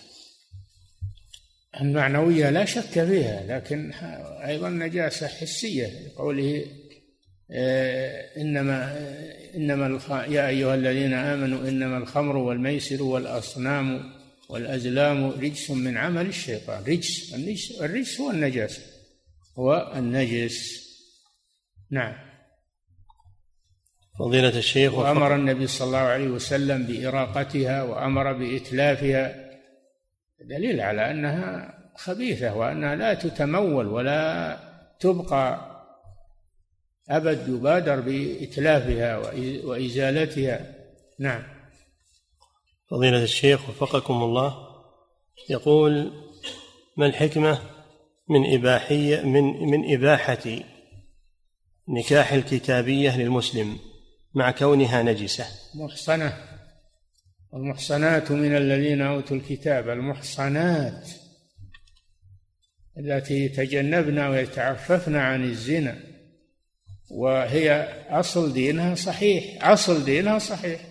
المعنوية لا شك فيها، لكن أيضا نجاسة حسية، لقوله إنما إنما يا أيها الذين آمنوا إنما الخمر والميسر والأصنام والأزلام رجس من عمل الشيطان. رجس، الرجس هو النجاسة، هو النجس. نعم. فضيلة الشيخ وأمر النبي صلى الله عليه وسلم بإراقتها وأمر بإتلافها، دليل على أنها خبيثة وأنها لا تتمول ولا تبقى أبد، يبادر بإتلافها وإزالتها. نعم. فضيلة الشيخ وفقكم الله، يقول: ما الحكمة من إباحية من من إباحة نكاح الكتابية للمسلم مع كونها نجسة؟ محصنة، والمحصنات من الذين أوتوا الكتاب، المحصنات التي تجنبن ويتعففن عن الزنا، وهي أصل دينها صحيح، أصل دينها صحيح،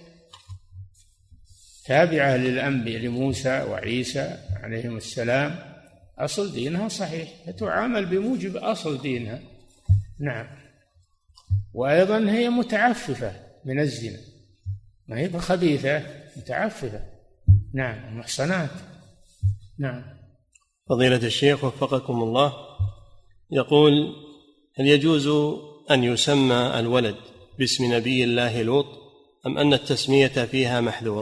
تابعة للأنبياء لموسى وعيسى عليهم السلام، أصل دينها صحيح، فتعامل بموجب أصل دينها. نعم. وأيضا هي متعففة من الزنا، ما هي خبيثة، متعففة. نعم، المحصنات. نعم. فضيلة الشيخ وفقكم الله، يقول: هل يجوز أن يسمى الولد باسم نبي الله لوط أم أن التسمية فيها محذور؟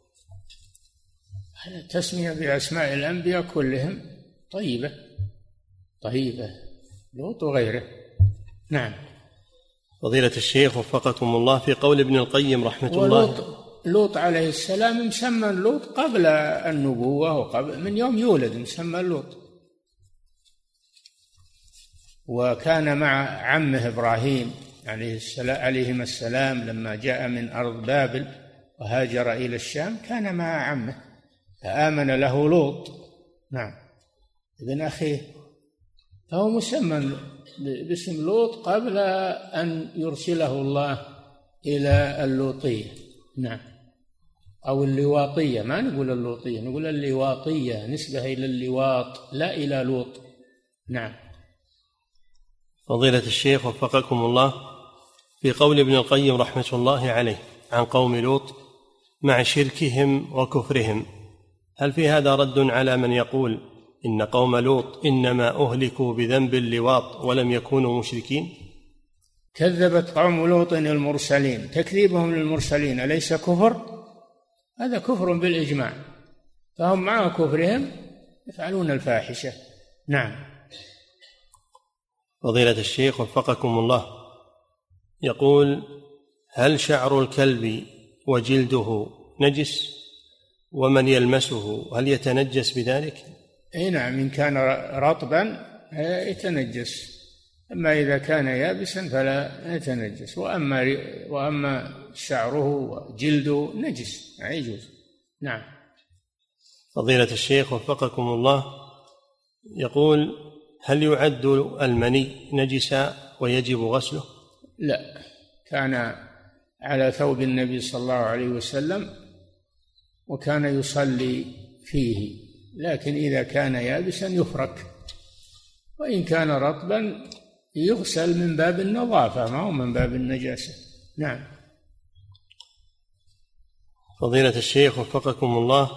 التسمية بأسماء الأنبياء كلهم طيبة طيبة، لوط وغيره. نعم. فضيلة الشيخ وفقكم الله، في قول ابن القيم رحمة الله، لوط عليه السلام مسمى لوط قبل النبوة وقبل من يوم يولد مسمى لوط، وكان مع عمه إبراهيم عليه السلام عليهما السلام لما جاء من أرض بابل وهاجر إلى الشام، كان مع عمه فآمن له لوط. نعم، ابن أخيه، فهو مسمى باسم لوط قبل أن يرسله الله إلى اللوطية. نعم. أو اللواطية، ما نقول اللوطية، نقول اللواطية، نسبة إلى اللواط لا إلى لوط. نعم. فضيلة الشيخ وفقكم الله، في قول ابن القيم رحمة الله عليه عن قوم لوط مع شركهم وكفرهم، هل في هذا رد على من يقول إن قوم لوط إنما أهلكوا بذنب اللواط ولم يكونوا مشركين؟ كذبت قوم لوط المرسلين، تكذيبهم للمرسلين أليس كفر؟ هذا كفر بالإجماع، فهم مع كفرهم يفعلون الفاحشة. نعم. فضيلة الشيخ وفقكم الله، يقول: هل شعر الكلب وجلده نجس؟ ومن يلمسه هل يتنجس بذلك؟ اي نعم، إن كان رطبا يتنجس، أما إذا كان يابسا فلا يتنجس، وأما وأما شعره وجلده نجس لا يجوز. نعم. فضيلة الشيخ وفقكم الله، يقول: هل يعد المني نجسا ويجب غسله؟ لا، كان على ثوب النبي صلى الله عليه وسلم وكان يصلي فيه، لكن إذا كان يابسا يفرك، وإن كان رطبا يغسل من باب النظافة ما هو من باب النجاسة. نعم. فضيلة الشيخ وفقكم الله،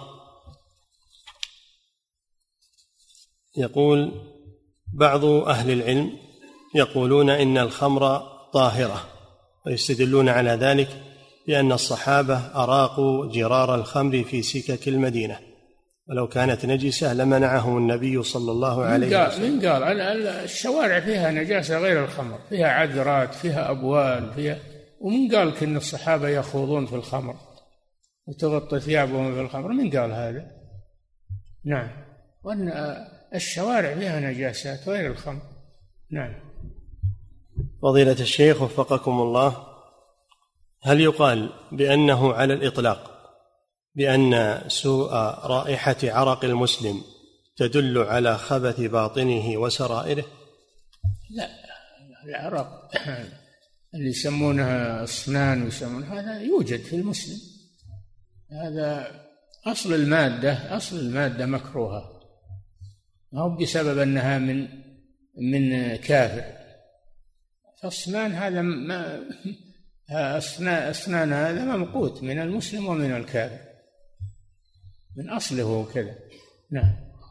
يقول: بعض أهل العلم يقولون إن الخمر طاهرة ويستدلون على ذلك بأن الصحابة أراقوا جرار الخمر في سكك المدينة، ولو كانت نجسة لمنعهم النبي صلى الله عليه وسلم. من قال الشوارع فيها نجاسة غير الخمر، فيها عذرات، فيها أبوال، فيها، ومن قال إن الصحابة يخوضون في الخمر وتغطي ثيابهم في الخمر؟ من قال هذا؟ نعم، وأن الشوارع فيها نجاسات غير الخمر. نعم. فضيلة الشيخ وفقكم الله، هل يقال بأنه على الإطلاق بأن سوء رائحة عرق المسلم تدل على خبث باطنه وسرائره؟ لا، العرق اللي يسمونها أصنان ويسمون هذا يوجد في المسلم، هذا أصل المادة، أصل المادة مكروهة، ما هو بسبب أنها من من كافر. فأصنان هذا ما أصنان, أصنان هذا ممقوت من المسلم ومن الكافر من أصله كذا. نعم.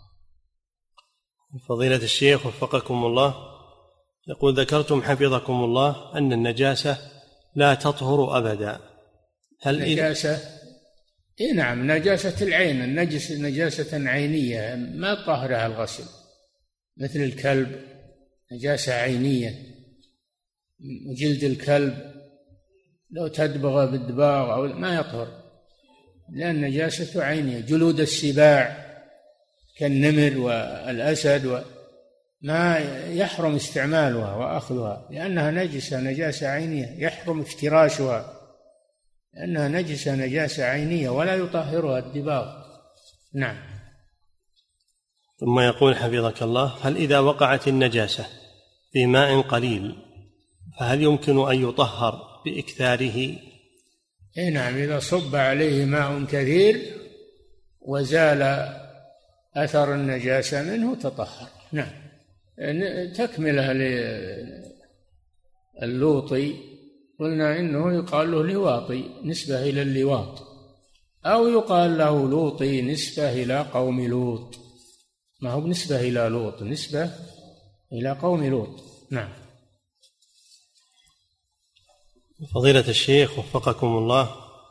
فضيلة الشيخ وفقكم الله، يقول ذكرتم حفظكم الله أن النجاسة لا تطهر أبدا. هل نجاسة إيه؟ نعم، نجاسة العين، النجس نجاسة عينية ما طهرها الغسل، مثل الكلب نجاسة عينية، جلد الكلب لو تدبغ بالدباغ أو ما يطهر لأن نجاسة عينية. جلود السباع كالنمر والأسد و ما يحرم استعمالها وأخذها لأنها نجسة نجاسة عينية، يحرم افتراشها لأنها نجسة نجاسة عينية ولا يطهرها الدباغ. نعم. ثم يقول حفظك الله، هل إذا وقعت النجاسة في ماء قليل فهل يمكن أن يطهر بإكثاره؟ إيه نعم، إذا صب عليه ماء كثير وزال أثر النجاسة منه تطهر. نعم. تكملها للوطي قلنا إنه يقال له لواطي نسبة إلى اللواط، أو يقال له لوطي نسبة إلى قوم لوط، ما هو نسبة إلى لوط، نسبة إلى قوم لوط. نعم. فضيلة الشيخ وفقكم الله،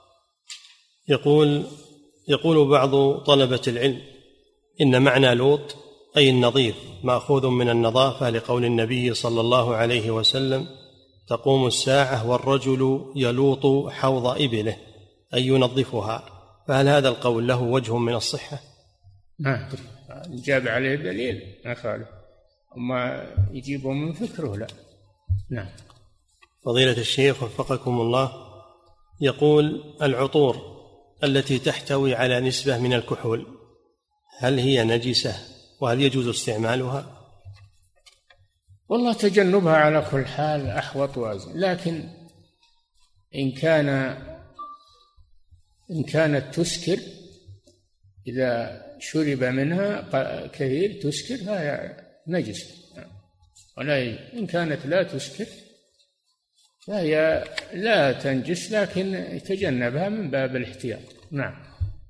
يقول يقول بعض طلبة العلم إن معنى لوط أي النظيف مأخوذ من النظافة، لقول النبي صلى الله عليه وسلم تقوم الساعة والرجل يلوط حوض إبله أي ينظفها، فهل هذا القول له وجه من الصحة؟ ما جاب عليه دليل ما خالف، أما يجيبه من فكره لا. نعم. فضيلة الشيخ وفقكم الله، يقول العطور التي تحتوي على نسبة من الكحول هل هي نجسة وهل يجوز استعمالها؟ والله تجنبها على كل حال أحوط وأزين، لكن إن كان إن كانت تسكر، إذا شرب منها كثير تسكر فهي نجسة، ولا إن كانت لا تسكر فهي لا تنجس، لكن يتجنبها من باب الاحتياط. نعم.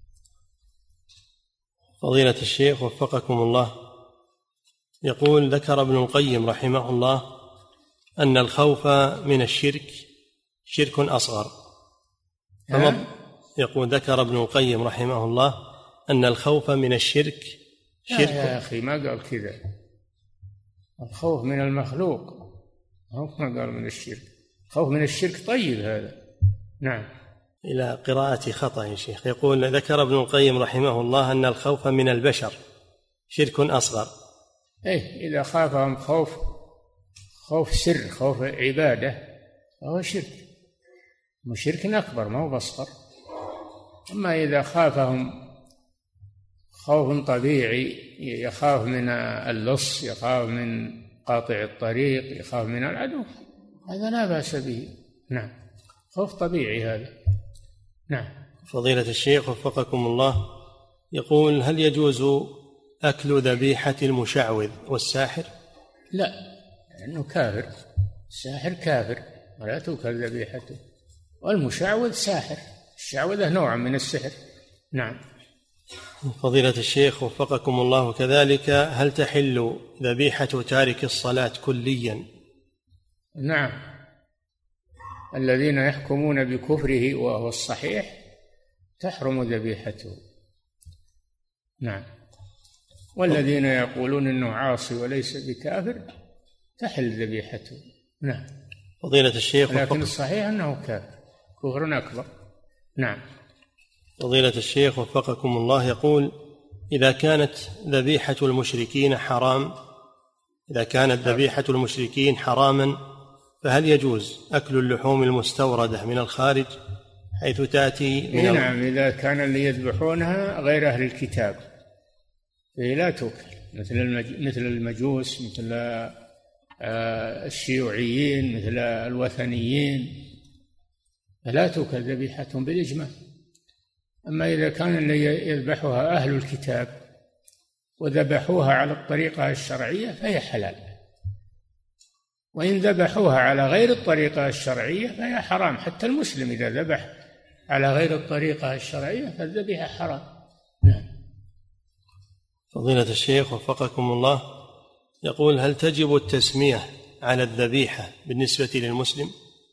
فضيلة الشيخ وفقكم الله، يقول ذكر ابن القيم رحمه الله أن الخوف من الشرك شرك أصغر. يقول ذكر ابن القيم رحمه الله أن الخوف من الشرك شرك. يا أخي ما قال كذا، الخوف من المخلوق، ما قال من الشرك. خوف من الشرك طيب هذا. نعم. إلى قراءة خطأ يا شيخ. يقول ذكر ابن القيم رحمه الله أن الخوف من البشر شرك أصغر. إيه، إذا خافهم خوف خوف سر، خوف عبادة، فهو شرك، مو شرك أكبر، ما هو بأصغر. أما إذا خافهم خوف طبيعي، يخاف من اللص، يخاف من قاطع الطريق، يخاف من العدو، هذا لا بأس به. نعم، خوف طبيعي هذا. نعم. فضيلة الشيخ وفقكم الله، يقول هل يجوز أكل ذبيحة المشعوذ والساحر؟ لا، لأنه كافر، الساحر كافر ولا تؤكل ذبيحته، والمشعوذ ساحر، الشعوذة نوع من السحر. نعم. فضيلة الشيخ وفقكم الله، كذلك هل تحل ذبيحة تارك الصلاة كليا؟ نعم، الذين يحكمون بكفره وهو الصحيح تحرم ذبيحته. نعم. والذين يقولون إنه عاصي وليس بكافر تحل ذبيحته. نعم. فضيلة الشيخ، لكن الصحيح أنه كافر كفر أكبر. نعم. فضيلة الشيخ وفقكم الله، يقول: إذا كانت ذبيحة المشركين حرام إذا كانت ذبيحة المشركين حراما فهل يجوز أكل اللحوم المستوردة من الخارج حيث تأتي من ال... نعم، إذا كان اللي يذبحونها غير أهل الكتاب فهي لا تؤكل، مثل المج... مثل المجوس، مثل الشيوعيين، مثل الوثنيين، فلا تؤكل ذبيحتهم بالإجماع. أما إذا كان اللي يذبحها أهل الكتاب وذبحوها على الطريقة الشرعية فهي حلال، وإن ذبحوها على غير الطريقة الشرعية فهي حرام. حتى المسلم إذا ذبح على غير الطريقة الشرعية فالذبيحة حرام. نعم. فضيلة الشيخ وفقكم الله، يقول: هل تجب التسمية على الذبيحة بالنسبة للمسلم؟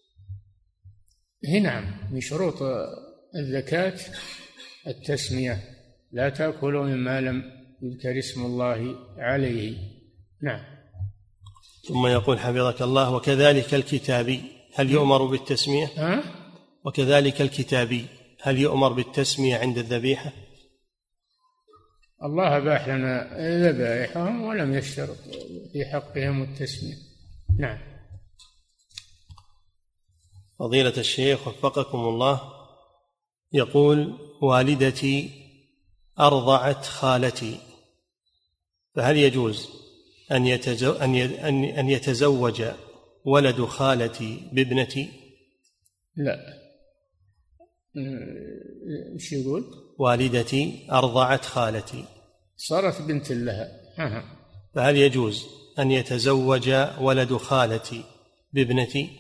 نعم، من شروط الزكاة التسمية، لا تأكلوا مما لم يذكر اسم الله عليه. نعم. ثم يقول حفظك الله: وكذلك الكتابي هل يؤمر بالتسمية؟ ها؟ وكذلك الكتابي هل يؤمر بالتسمية عند الذبيحة؟ الله أباح لنا ذبائحهم ولم يشترط في حقهم التسمية. نعم. فضيلة الشيخ وفقكم الله، يقول: والدتي أرضعت خالتي، فهل يجوز أن يتزو أن يتزوج ولد خالتي بابنتي؟ لا. ايش يقول؟ والدتي أرضعت خالتي، صارت بنت لها. أه. فهل يجوز أن يتزوج ولد خالتي بابنتي؟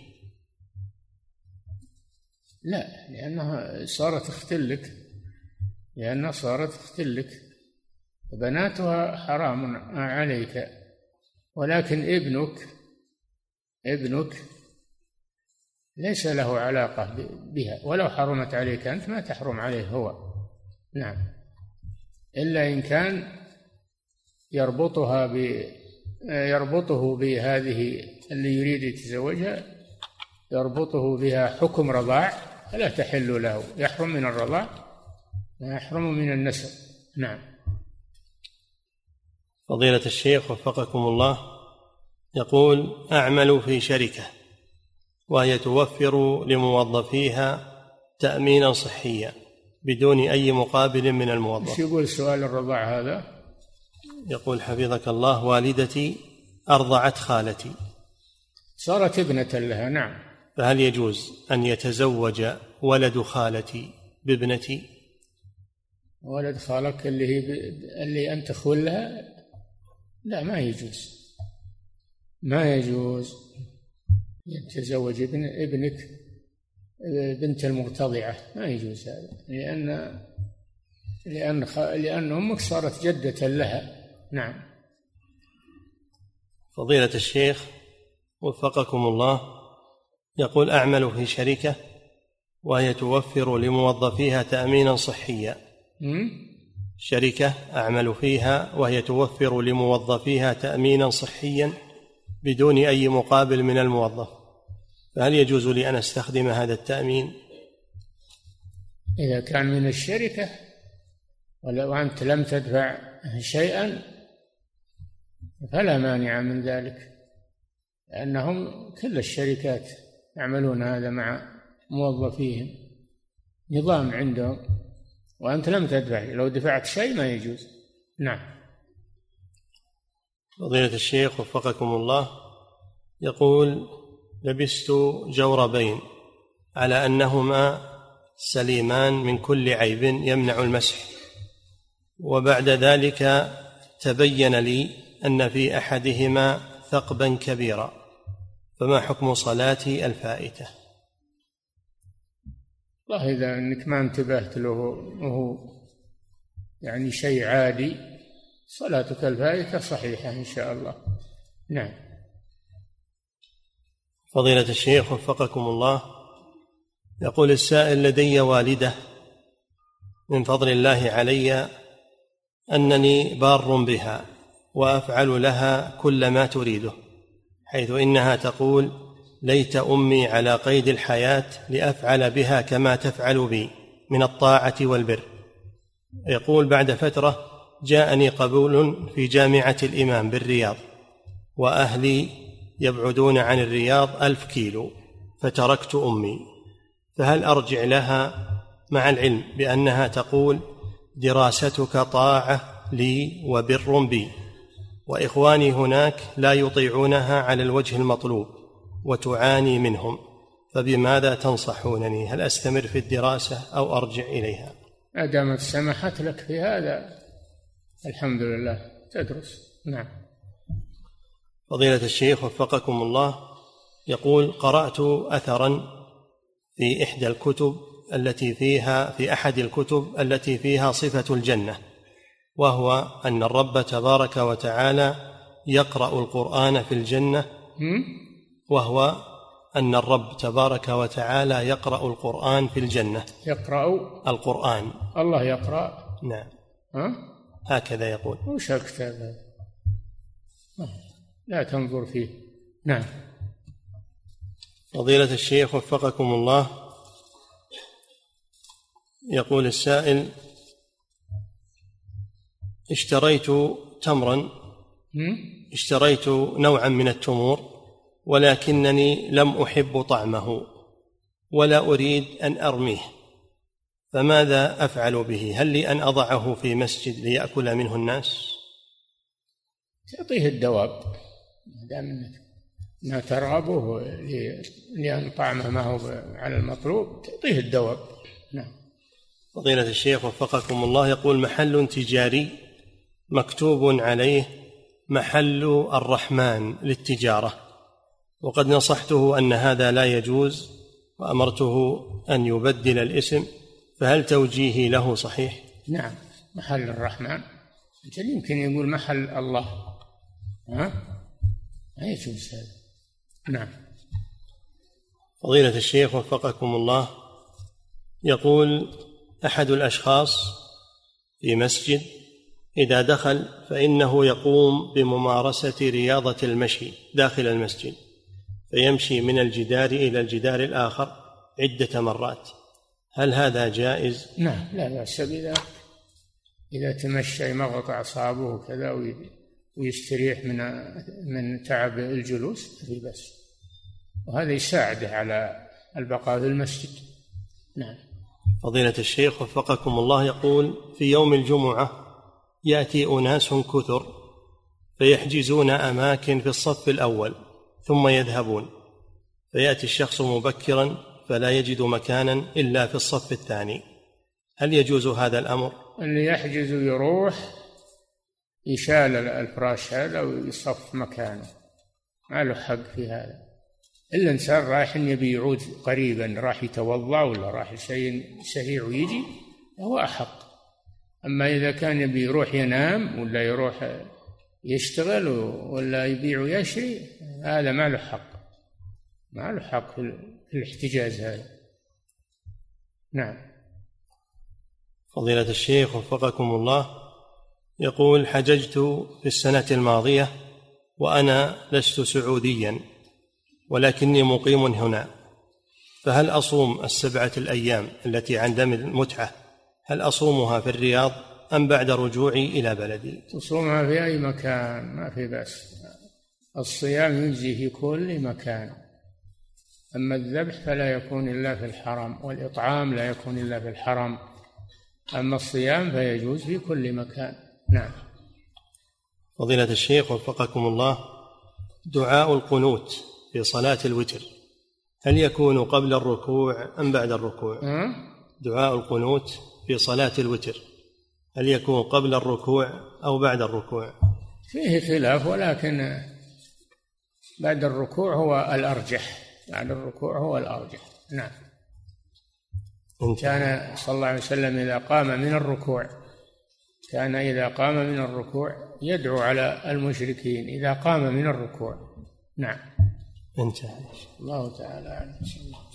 لا، لأنها صارت اختلك لأنها صارت اختلك وبناتها حرام عليك، ولكن ابنك ابنك ليس له علاقة بها، ولو حرمت عليك أنت ما تحرم عليه هو. نعم. إلا إن كان يربطها ب يربطه بهذه اللي يريد يتزوجها، يربطه بها حكم رضاع فلا تحل له، يحرم من الرضاع يحرم من النسب. نعم. فضيلة الشيخ وفقكم الله، يقول: أعمل في شركة وهي توفر لموظفيها تأمينا صحيا بدون أي مقابل من الموظف. ايش يقول سؤال الرضاع هذا؟ يقول حفظك الله: والدتي أرضعت خالتي، صارت ابنة لها. نعم. فهل يجوز أن يتزوج ولد خالتي بابنتي؟ ولد خالك اللي هي ب... اللي أنت خلها؟ لا، ما يجوز، ما يجوز يتزوج ابن ابنك بنت المرتضعة، ما يجوز هذا، لأن لأن خ... لأن أمك صارت جدة لها. نعم. فضيلة الشيخ وفقكم الله، يقول: أعمل في شركة وهي توفر لموظفيها تأمينا صحيا. شركة أعمل فيها وهي توفر لموظفيها تأمينا صحيا بدون أي مقابل من الموظف، فهل يجوز لي أن أستخدم هذا التأمين؟ إذا كان من الشركة ولو أنت لم تدفع شيئا فلا مانع من ذلك، لأنهم كل الشركات يعملون هذا مع موظفيهم، نظام عندهم، وأنت لم تدفع، لو دفعت شيء ما يجوز. نعم. فضيلة الشيخ وفقكم الله، يقول: لبست جوربين على أنهما سليمان من كل عيب يمنع المسح، وبعد ذلك تبين لي أن في أحدهما ثقبا كبيرا، فما حكم صلاتي الفائتة؟ والله إذا أنك ما انتبهت له وهو يعني شيء عادي صلاتك الفائتة صحيحة إن شاء الله. نعم. فضيلة الشيخ وفقكم الله، يقول السائل: لدي والدة من فضل الله علي أنني بار بها وأفعل لها كل ما تريده، حيث إنها تقول: ليت أمي على قيد الحياة لأفعل بها كما تفعل بي من الطاعة والبر. يقول: بعد فترة جاءني قبول في جامعة الإمام بالرياض، وأهلي يبعدون عن الرياض ألف كيلو، فتركت أمي، فهل أرجع لها مع العلم بأنها تقول: دراستك طاعة لي وبر بي، وإخواني هناك لا يطيعونها على الوجه المطلوب وتعاني منهم، فبماذا تنصحونني؟ هل أستمر في الدراسة أو أرجع إليها؟ ما دامت سمحت لك في هذا الحمد لله تدرس. نعم. فضيلة الشيخ وفقكم الله، يقول: قرأت أثرا في إحدى الكتب التي فيها في أحد الكتب التي فيها صفة الجنة، وهو أن الرب تبارك وتعالى يقرأ القرآن في الجنة، وهو أن الرب تبارك وتعالى يقرأ القرآن في الجنة. يقرأ القرآن، الله يقرأ. نعم. ها؟ هكذا يقول. وش الكتاب هذا؟ لا تنظر فيه. نعم. فضيلة الشيخ وفقكم الله، يقول السائل: اشتريت تمرا اشتريت نوعا من التمور، ولكنني لم أحب طعمه ولا أريد أن أرميه، فماذا أفعل به؟ هل لي أن أضعه في مسجد ليأكل منه الناس؟ تعطيه الدواب ما دام ما ترغبه لأن طعمه ما هو على المطلوب، تعطيه الدواب. نعم. فضيلة الشيخ وفقكم الله، يقول: محل تجاري مكتوب عليه محل الرحمن للتجارة، وقد نصحته أن هذا لا يجوز وأمرته أن يبدل الاسم، فهل توجيهي له صحيح؟ نعم. محل الرحمن يمكن يقول محل الله، ها؟ لا يجوز هذا. نعم. فضيلة الشيخ وفقكم الله، يقول: أحد الأشخاص في مسجد إذا دخل فإنه يقوم بممارسة رياضة المشي داخل المسجد، فيمشي من الجدار إلى الجدار الآخر عدة مرات، هل هذا جائز؟ نعم، لا بأس بذلك. إذا تمشى يمغط أعصابه وكذا ويستريح من من تعب الجلوس في بس، وهذا يساعده على البقاء في المسجد. نعم. فضيلة الشيخ وفقكم الله، يقول: في يوم الجمعة يأتي أناس كثر فيحجزون أماكن في الصف الأول ثم يذهبون، فيأتي الشخص مبكرا فلا يجد مكانا إلا في الصف الثاني، هل يجوز هذا الأمر؟ اللي يحجز يروح يشال الفراش هذا ويصف مكانه، ما له حق في هذا. إلا إنسان رايح يبي يعود قريبا، راح يتوضأ ولا راح شيء سريع ويجي، هو أحق. أما إذا كان يبي يروح ينام ولا يروح يشتغل ولا يبيع ويشري، هذا ما له حق، ما له حق في الاحتجاز هذا. نعم. فضيلة الشيخ وفقكم الله، يقول: حججت في السنة الماضية وأنا لست سعوديا ولكني مقيم هنا، فهل أصوم السبعة الأيام التي عند دم المتعة، هل أصومها في الرياض أم بعد رجوعي إلى بلدي؟ تصومها في أي مكان ما في بأس، الصيام يجزي في كل مكان، أما الذبح فلا يكون إلا في الحرم، والإطعام لا يكون إلا في الحرم، أما الصيام فيجوز في كل مكان. نعم. فضيلة الشيخ وفقكم الله، دعاء القنوت في صلاة الوتر هل يكون قبل الركوع أم بعد الركوع؟ أه؟ دعاء القنوت في صلاة الوتر هل يكون قبل الركوع أو بعد الركوع؟ فيه خلاف، ولكن بعد الركوع هو الأرجح، بعد الركوع هو الأرجح. نعم. كان صلى الله عليه وسلم إذا قام من الركوع كان إذا قام من الركوع يدعو على المشركين إذا قام من الركوع. نعم. انتهى. الله تعالى أعلم.